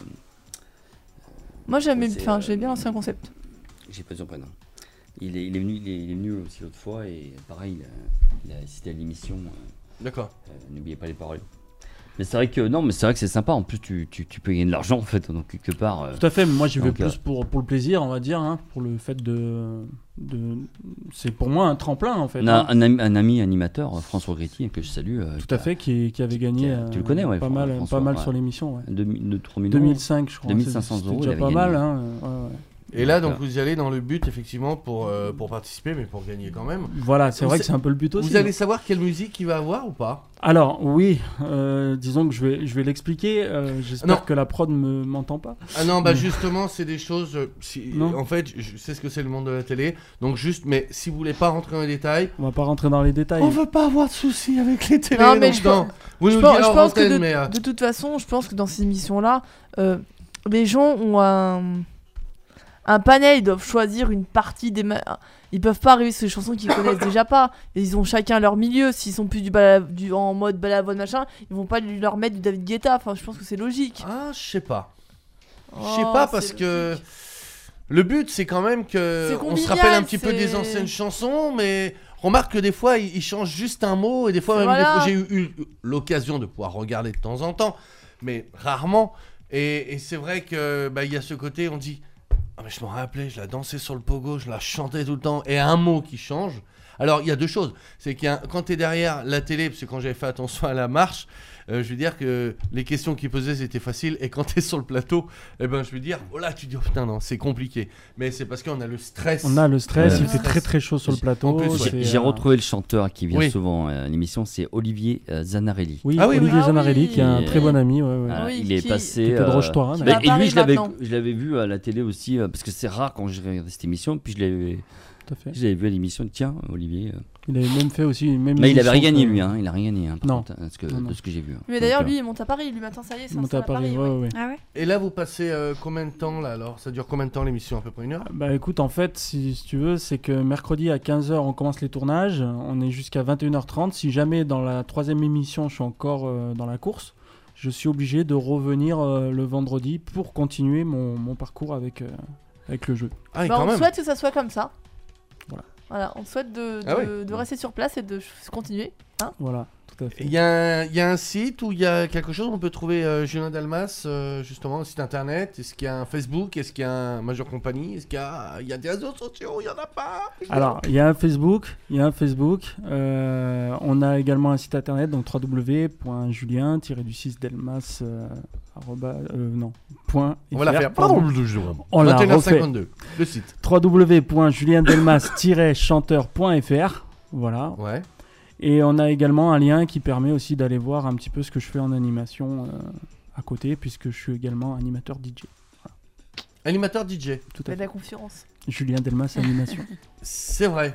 Moi, j'aimais C'est, enfin, euh, j'aimais bien l'ancien concept. J'ai pas son prénom. Il est, il est venu, il est, il est venu aussi l'autre fois et pareil, il a, il a assisté à l'émission. euh, D'accord. euh, N'oubliez pas les paroles. Mais c'est vrai que non, mais c'est vrai que c'est sympa. En plus, tu, tu, tu peux gagner de l'argent en fait, donc quelque part. euh, Tout à fait, mais moi j'y vais donc, plus euh, pour, pour le plaisir, on va dire, hein, pour le fait de, de... C'est pour moi un tremplin en fait. On a hein. un, ami, un ami animateur, François Gretti, que je salue. euh, Tout à fait, qui, qui avait gagné qui a- tu le connais, ouais, pas Fran- mal, François, pas mal ouais. sur l'émission. Ouais. deux mille, trois mille deux mille euros. cinq, je crois. deux mille cinq cents C'était euros, il déjà avait pas gagné. mal. Hein. ouais, ouais. Et là, donc, Donc, vous y allez dans le but, effectivement, pour, euh, pour participer, mais pour gagner quand même. Voilà, c'est Vous vrai sa- que c'est un peu le but aussi. Vous allez savoir quelle musique il va avoir ou pas? Alors, oui, euh, disons que je vais, je vais l'expliquer. euh, J'espère Non. que la prod ne m'entend pas. Ah non, bah Mais- justement, c'est des choses. euh, si- Non. En fait, je sais ce que c'est le monde de la télé. Donc, juste, mais si vous voulez pas rentrer dans les détails, On va pas rentrer dans les détails. on veut pas avoir de soucis avec les télés. Non, mais donc je non. pense- Vous je nous pense, direz je en pense que antenne, de, mais, euh, de toute façon, je pense que dans ces émissions-là, euh, les gens ont un, un panel, ils doivent choisir une partie des. ma- Ils peuvent pas arriver sur des chansons qu'ils connaissent déjà pas. Et ils ont chacun leur milieu. S'ils sont plus du, bala- du en mode balavoine machin, ils vont pas lui- leur mettre du David Guetta. Enfin, je pense que c'est logique. Ah, je sais pas. Je Oh, sais pas c'est parce que logique. le but c'est quand même que C'est on se convivial, rappelle un petit peu c'est- des anciennes chansons, mais remarque que des fois ils, ils changent juste un mot et des fois C'est même voilà. des fois, j'ai eu, eu l'occasion de pouvoir regarder de temps en temps, mais rarement. Et, et c'est vrai que bah il y a ce côté on dit ah mais je m'en rappelais, je la dansais sur le pogo, je la chantais tout le temps et un mot qui change. Alors il y a deux choses, c'est qu'il y a, quand tu es derrière la télé, parce que quand j'avais fait attention à la marche, euh, je veux dire que les questions qu'ils posaient c'était facile et quand tu es sur le plateau, eh ben je veux dire oh là tu dis oh putain non c'est compliqué, mais c'est parce qu'on a le stress. On a le stress, Ouais. il fait très très chaud sur le plateau. En plus, ouais. c'est, J'ai j'ai euh, retrouvé le chanteur qui vient Oui. souvent à l'émission, c'est Olivier euh, Zanarelli. Oui, Ah oui, Olivier oui. Ah Zanarelli, oui. qui est un Et- très bon ami. Ouais, ouais. Voilà, Oui, il est qui- passé. Qui était de euh, Rochetorin, qui bah, va à et lui, Paris je l'avais, maintenant. je l'avais vu à la télé aussi, euh, parce que c'est rare quand je regarde cette émission. Puis je l'avais, Tout à fait. je l'avais vu à l'émission. Tiens, Olivier. euh. Il avait même fait aussi une même Mais il avait rien émission gagné que- lui, hein. Il a rien gagné, hein, par Non. contre, hein, de ce que, Non, non. de ce que j'ai vu. hein. Mais d'ailleurs, Donc, euh, lui, il monte à Paris. Lui, maintenant, ça y est, c'est Il montait à Paris. Ouais, ouais. Ah ouais. Et là vous passez euh, combien de temps là alors? Ça dure combien de temps l'émission? À peu près une heure? Bah écoute, en fait, si, si tu veux, c'est que mercredi à quinze heures, on commence les tournages. On est jusqu'à vingt et une heures trente. Si jamais dans la troisième émission, je suis encore euh, dans la course, je suis obligé de revenir euh, le vendredi pour continuer mon, mon parcours avec, euh, avec le jeu. Ah et Bah, quand on même. souhaite que ça soit comme ça. Voilà. Voilà, on souhaite de, de, Ah oui. de rester sur place et de ch- continuer. Hein Voilà, tout à fait. Il y, a un- il y a un site où il y a quelque chose où on peut trouver euh, Julien Delmas, euh, justement, un site internet. Est-ce qu'il y a un Facebook? Est-ce qu'il y a un Major Company? Est-ce qu'il y a, il y a des réseaux sociaux? Il n'y en a pas? Alors, il y a un Facebook, il y a un Facebook. euh, on a également un site internet, donc w w w point julien tiret du six delmas euh, arroba, euh, non, point On va la fr, faire. pardon. Pardon, On l'a vingt et une heures refait. cinquante-deux, le site. w w w point julien delmas tiret chanteur point f r. Voilà. Ouais. Et on a également un lien qui permet aussi d'aller voir un petit peu ce que je fais en animation euh, à côté, puisque je suis également animateur D J. Animateur D J. Tout Il y à a de fait. la confiance. Julien Delmas Animation. C'est vrai.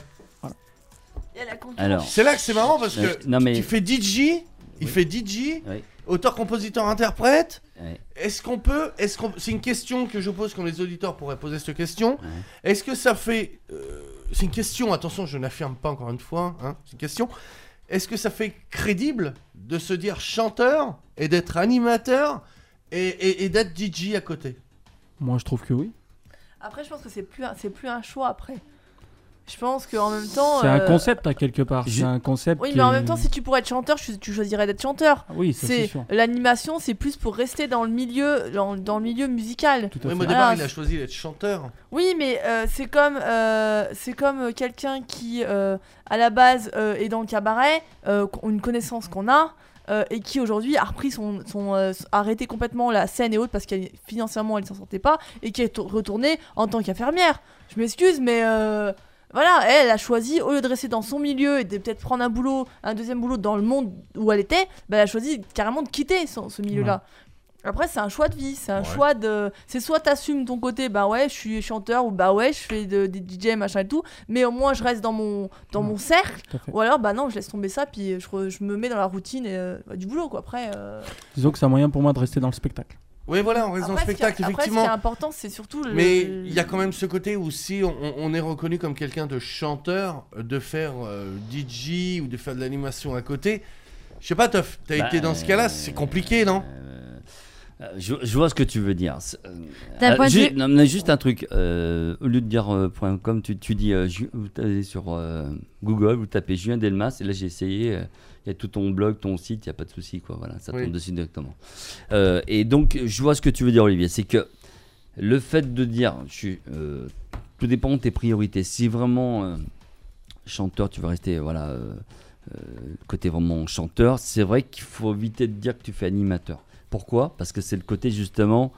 Il y a la confiance. Alors, C'est là que c'est marrant parce euh, que non mais. tu fais D J, il Oui. fait D J, Oui. auteur, compositeur, interprète. Ouais. Est-ce qu'on peut, est-ce qu'on, c'est une question que je pose comme les auditeurs pourraient poser cette question. Ouais. Est-ce que ça fait, euh, c'est une question. Attention, je n'affirme pas encore une fois. Hein, c'est une question. Est-ce que ça fait crédible de se dire chanteur et d'être animateur et, et- et d'être D J à côté? Moi, je trouve que oui. Après, je pense que c'est plus, un- c'est plus un choix après. Je pense qu'en même temps. C'est un euh, concept à quelque part. je- C'est un concept. Oui, qui mais en est- même temps, si tu pourrais être chanteur, tu, tu choisirais d'être chanteur. Ah oui, ça, c'est C'est sûr. l'animation, c'est plus pour rester dans le milieu, dans, dans le milieu musical. Tout à Oui, fait. mais au Voilà. départ, il a choisi d'être chanteur. Oui, mais euh, c'est comme, euh, c'est comme euh, quelqu'un qui, euh, à la base, euh, est dans le cabaret, euh, qu- une connaissance qu'on a, euh, et qui aujourd'hui a repris son, son euh, a arrêté complètement la scène et autres parce qu'elle financièrement elle s'en sortait pas, et qui est to- retournée en tant qu'infirmière. Je m'excuse, mais euh, voilà, elle, elle a choisi, au lieu de rester dans son milieu et de peut-être prendre un boulot, un deuxième boulot dans le monde où elle était, bah, elle a choisi carrément de quitter son- ce milieu-là. Après, c'est un choix de vie, c'est un Ouais. choix de. C'est soit t'assumes ton côté, bah ouais, je suis chanteur, ou bah ouais, je fais de- des D J, machin et tout, mais au moins je reste dans mon, dans Ouais. mon cercle, Tout à fait. ou alors bah non, je laisse tomber ça, puis je, re- je me mets dans la routine et, euh, bah, du boulot, quoi. Après, euh, Disons que c'est un moyen pour moi de rester dans le spectacle. Oui, voilà, on reste dans le après, ce qui est- spectacle, après, effectivement. ce qui est important, c'est surtout le. Mais il y a quand même ce côté où si on, on est reconnu comme quelqu'un de chanteur, de faire euh, D J ou de faire de l'animation à côté, je sais pas, Toff, t'as Bah, été dans ce cas-là, c'est compliqué, non? Euh, euh, je, je vois ce que tu veux dire. C'est, euh, D'un euh, point de ju- vue- non, mais juste un truc. euh, au lieu de dire euh, .com, tu, tu dis euh, Ju- vous allez sur euh, Google, vous tapez Julien Delmas, et là j'ai essayé. euh, il y a tout ton blog, ton site, il n'y a pas de souci, quoi. Voilà, ça Oui. tombe dessus directement. Euh, et donc, je vois ce que tu veux dire, Olivier. C'est que le fait de dire, je suis, euh, tout dépend de tes priorités. Si vraiment euh, chanteur, tu veux rester, voilà, euh, euh, côté vraiment chanteur, c'est vrai qu'il faut éviter de dire que tu fais animateur. Pourquoi ? Parce que c'est le côté justement.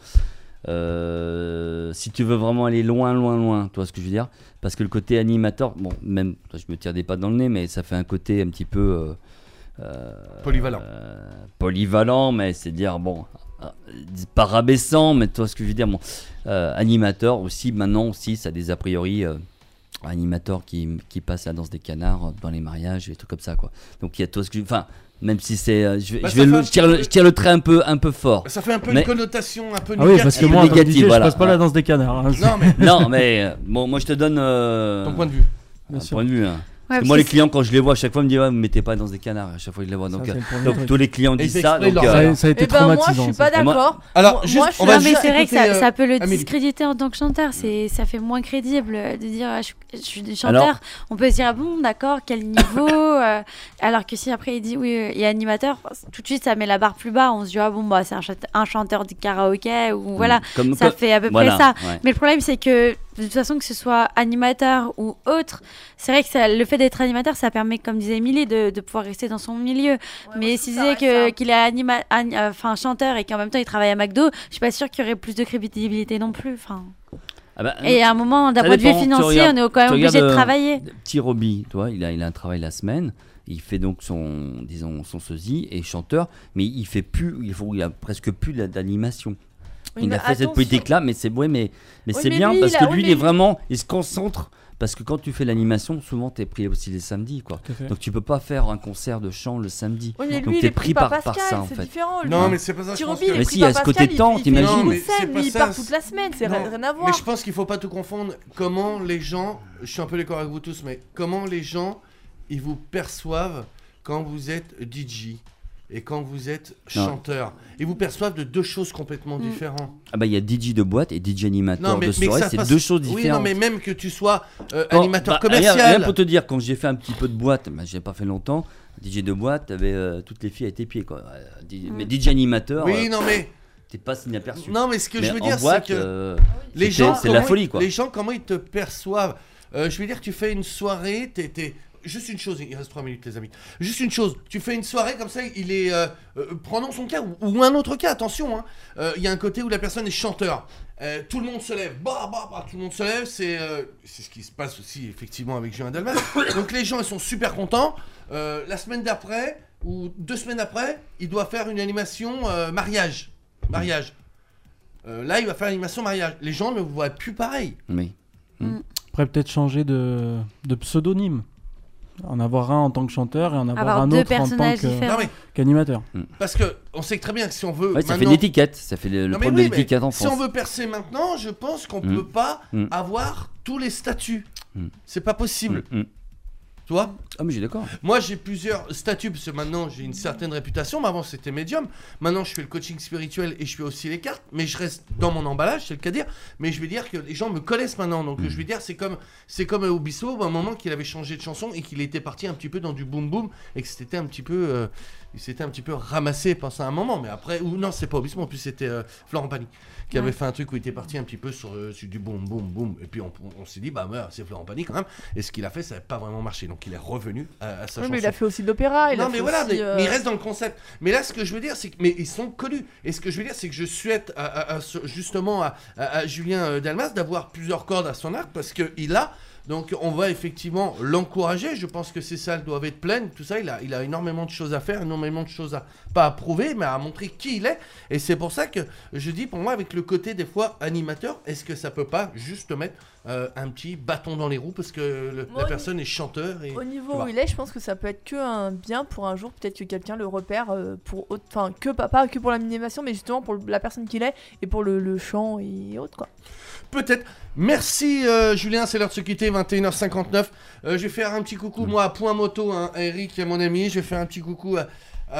Euh, si tu veux vraiment aller loin, loin, loin, tu vois ce que je veux dire ? Parce que le côté animateur, bon, même, je me tire des pattes dans le nez, mais ça fait un côté un petit peu euh, euh, Polyvalent. euh, polyvalent, mais c'est dire, bon, euh, pas rabaissant, mais tu vois ce que je veux dire ? Bon, euh, animateur aussi, maintenant aussi, ça a des a priori. Euh, animateur qui, qui passe la danse des canards dans les mariages et tout comme ça, quoi. Donc il y a tout ce que je... Enfin, même si c'est... euh, je, vais- Bah, je ça vais fait le- un je, tire petit le, peu- je tire le trait un peu, un peu fort. Ça fait un peu Mais- une connotation un peu Ah oui, parce que négative. moi, comme négatif, D J, voilà. je passe pas la danse des canards. hein. Non, mais Non, mais euh, bon, moi je te donne euh, ton point de vue. Bien un sûr. point de vue. hein. Ouais, Parce que moi, les parce clients, quand je les vois, à chaque fois, ils me disent ouais, vous mettez pas dans des canards. À chaque fois, je les vois. Ça, Donc, c'est euh, le premier donc truc. tous les clients Et disent ils ça. expliquent Donc, leur euh, valeur. Ça, ça a été Eh ben moi, je traumatisant. suis ça. pas Et moi- d'accord. Alors, Moi- juste, moi, je on suis va Non, un mais juste c'est vrai que écouter, ça, euh, ça peut le Amélie. discréditer en tant que chanteur. C'est, ça fait moins crédible de dire ah, je, je suis des Alors- chanteurs. On peut se dire ah bon, d'accord, quel niveau euh, alors que si après il dit oui, euh, il est animateur, tout de suite ça met la barre plus bas. On se dit ah bon, bah c'est un, chante- un chanteur de karaoké ou voilà. comme, Ça comme- fait à peu voilà, près ça. ouais. Mais le problème, c'est que de toute façon, que ce soit animateur ou autre, c'est vrai que ça, le fait d'être animateur, ça permet, comme disait Émilie, de, de pouvoir rester dans son milieu. Mais s'il disait que, qu'il est anima, ani- euh, enfin, chanteur et qu'en même temps il travaille à McDo, je suis pas sûre qu'il y aurait plus de crédibilité non plus. Enfin. Ah bah, Et à un moment, d'un ça point de vue dépend. Tu financier, regardes- on est quand même tu obligé regardes, de euh, travailler. Petit Roby, tu vois, il a, il a un travail la semaine. Il fait donc son, disons, son sosie et chanteur, mais il fait plus, il, faut, il a presque plus d'a- d'animation. Oui, il mais a fait cette attention. politique-là, mais c'est ouais, mais, mais Oui, c'est mais bien lui, parce il que a- lui, oui, il mais est lui- vraiment, il se concentre parce que quand tu fais l'animation, souvent t'es pris aussi les samedis, quoi. Tout à fait. Donc tu peux pas faire un concert de chant le samedi. Oui, mais Donc lui, il t'es est pris pris par par, par Pascal, ça en c'est fait. différent. lui. Non, mais c'est pas ça. Je pense Thierry, que- il est Mais pris si, par à ce Pascal, côté il temps, fait- il fait t'imagines. une Non, mais scène, c'est lui, pas il ça, part c'est- toute la semaine, c'est Non, rien à voir. Mais je pense qu'il faut pas tout confondre. Comment les gens, je suis un peu d'accord avec vous tous, mais comment les gens, ils vous perçoivent quand vous êtes D J et quand vous êtes Non. chanteur. Ils vous perçoivent de deux choses complètement Mm. différentes. Ah bah il y a D J de boîte et D J animateur de que soirée, ça c'est passe- deux choses Oui, différentes. non, mais même que tu sois euh, Quand- animateur bah, commercial. Rien, rien pour te dire, quand j'ai fait un petit peu de boîte, bah, j'ai pas fait longtemps. D J de boîte, t'avais euh, toutes les filles à tes pieds, quoi. Euh, D- Mais D J animateur, Oui, euh, non, mais t'es pas inaperçu. non, mais ce que Mais je veux en dire, boîte, c'est que euh, les c'était- gens, c'est la comment folie, ils- quoi. Les gens, comment ils te perçoivent Euh, Je veux dire, tu fais une soirée, t'es, t'es- juste une chose, il reste trois minutes, les amis. Juste une chose, tu fais une soirée comme ça, il est. euh, euh, prenons son cas ou, ou un autre cas, attention. hein. Euh, Il y a un côté où la personne est chanteur. Euh, tout le monde se lève, bah, bah, bah, tout le monde se lève. C'est, euh, c'est ce qui se passe aussi effectivement avec Julien Delmas. Donc les gens, ils sont super contents. Euh, la semaine d'après ou deux semaines après, il doit faire une animation euh, mariage. Mariage. Euh, là, il va faire l'animation mariage. Les gens ne vous voient plus pareil. Oui. Après, peut-être changer de, de pseudonyme. En avoir un en tant que chanteur et en avoir Avoir un deux autre en tant personnages que- différents. Non mais qu'animateur. parce que on sait très bien que si on veut Ouais, ça fait maintenant- une étiquette, ça fait le, le Non, mais problème oui, de mais l'étiquette en si France. on veut percer maintenant, je pense qu'on Mm. peut pas Mm. avoir tous les statuts. Mm. C'est pas possible. Mm, mm. Tu vois Ah mais j'ai d'accord. Moi, j'ai plusieurs statuts parce que maintenant j'ai une certaine réputation. Mais avant, c'était médium. Maintenant, je fais le coaching spirituel et je fais aussi les cartes. Mais je reste dans mon emballage, c'est le cas de dire. Mais je vais dire que les gens me connaissent maintenant. Donc, Mm. je vais dire, c'est comme, c'est comme au Obispo, à un moment qu'il avait changé de chanson et qu'il était parti un petit peu dans du boom boom et que c'était un petit peu, euh, il s'était un petit peu ramassé pendant un moment. Mais après, ou non, c'est pas Obispo. En plus, c'était euh, Florent Pagny qui avait Ouais. fait un truc où il était parti un petit peu sur, euh, sur du boom boom boom. Et puis on, on- on s'est dit, bah ouais, c'est Florent Pagny quand même. Et ce qu'il a fait, ça n'avait pas vraiment marché. Donc, il est revenu à, à sa Oui, chanson. mais il a fait aussi de l'opéra. il a Non mais fait voilà, aussi, mais, euh, mais il reste dans le concept. Mais là, ce que je veux dire, c'est que mais ils sont connus. Et ce que je veux dire, c'est que je souhaite à- à- à ce- justement à, à- à Julien euh, Delmas d'avoir plusieurs cordes à son arc parce que il a. Donc on va effectivement l'encourager. Je pense que ces salles doivent être pleines. Tout ça, il a, il a énormément de choses à faire, énormément de choses à pas à prouver, mais à montrer qui il est. Et c'est pour ça que je dis, pour moi, avec le côté des fois animateur, est-ce que ça peut pas juste mettre euh, un petit bâton dans les roues parce que le- Moi, la au personne est chanteur et Au tu niveau vois. où il est, je pense que ça peut être que un bien pour un jour, peut-être que quelqu'un le repère euh, pour autre, enfin que pas, pas que pour l'animation, mais justement pour la personne qu'il est et pour le, le chant et autres quoi. Peut-être. Merci euh, Julien, c'est l'heure de se quitter, vingt et une heures cinquante-neuf. Euh, je vais faire un petit coucou, moi, à Point Moto, hein, à Eric, à mon ami. Je vais faire un petit coucou à,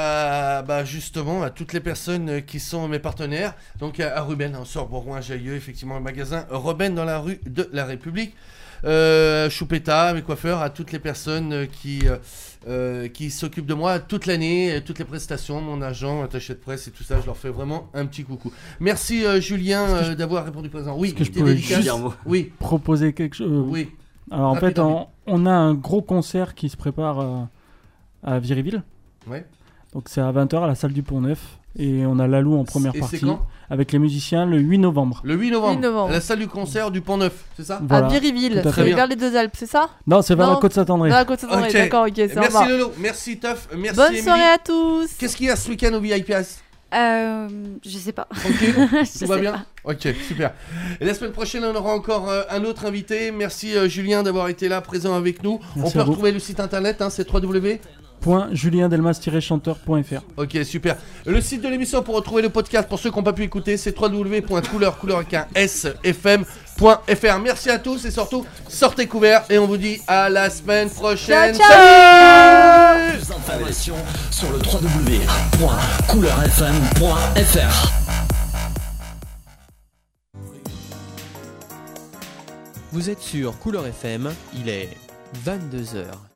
à, bah, justement à toutes les personnes euh, qui sont mes partenaires. Donc à, à Ruben, en Sorboron, à Jailleux, effectivement, le magasin Ruben dans la rue de la République. euh, Choupetta, mes coiffeurs, à toutes les personnes euh, qui, euh, euh, qui s'occupent de moi toute l'année, euh, toutes les prestations, mon agent, attaché de presse et tout ça, je leur fais vraiment un petit coucou. Merci euh, Julien euh, je... d'avoir répondu présent. Oui, Est-ce que je t'es peux dédicace juste oui. proposer quelque chose euh, Oui. Alors en Rapide, fait, on, on a un gros concert qui se prépare euh, à Viryville. Ouais. Donc c'est à vingt heures à la salle du Pont-Neuf. Et on a Lalou en première Et partie. c'est quand ? Avec les musiciens le huit novembre. Le huit novembre, huit novembre. à la salle du concert du Pont-Neuf, c'est ça ? Voilà, à Viryville, tout à c'est fait. vers les deux Alpes, c'est ça ? Non, c'est vers Non. la côte Saint-André. Vers la côte Saint-André, Ok. d'accord, ok, c'est Merci sympa. Lolo, merci Teuf, merci Bonne Émilie. soirée à tous. Qu'est-ce qu'il y a ce week-end au V I P S ? Euh, je sais pas. Tranquille, Je tout va sais bien pas. Ok, super. Et la semaine prochaine, on aura encore euh, un autre invité. Merci euh, Julien d'avoir été là, présent avec nous. Merci on peut à vous. retrouver le site internet, hein, c'est w w w Point juliendelmas chanteur point f r. Ok, super. Le site de l'émission pour retrouver le podcast, pour ceux qui n'ont pas pu écouter, c'est w w w point couleur, couleur avec un S, F M point F R. Merci à tous et surtout, sortez couverts et on vous dit à la semaine prochaine. Ciao, ciao. Salut. Plus d'informations sur le w w w point couleur f m point f r. Vous êtes sur Couleur F M, il est vingt-deux heures.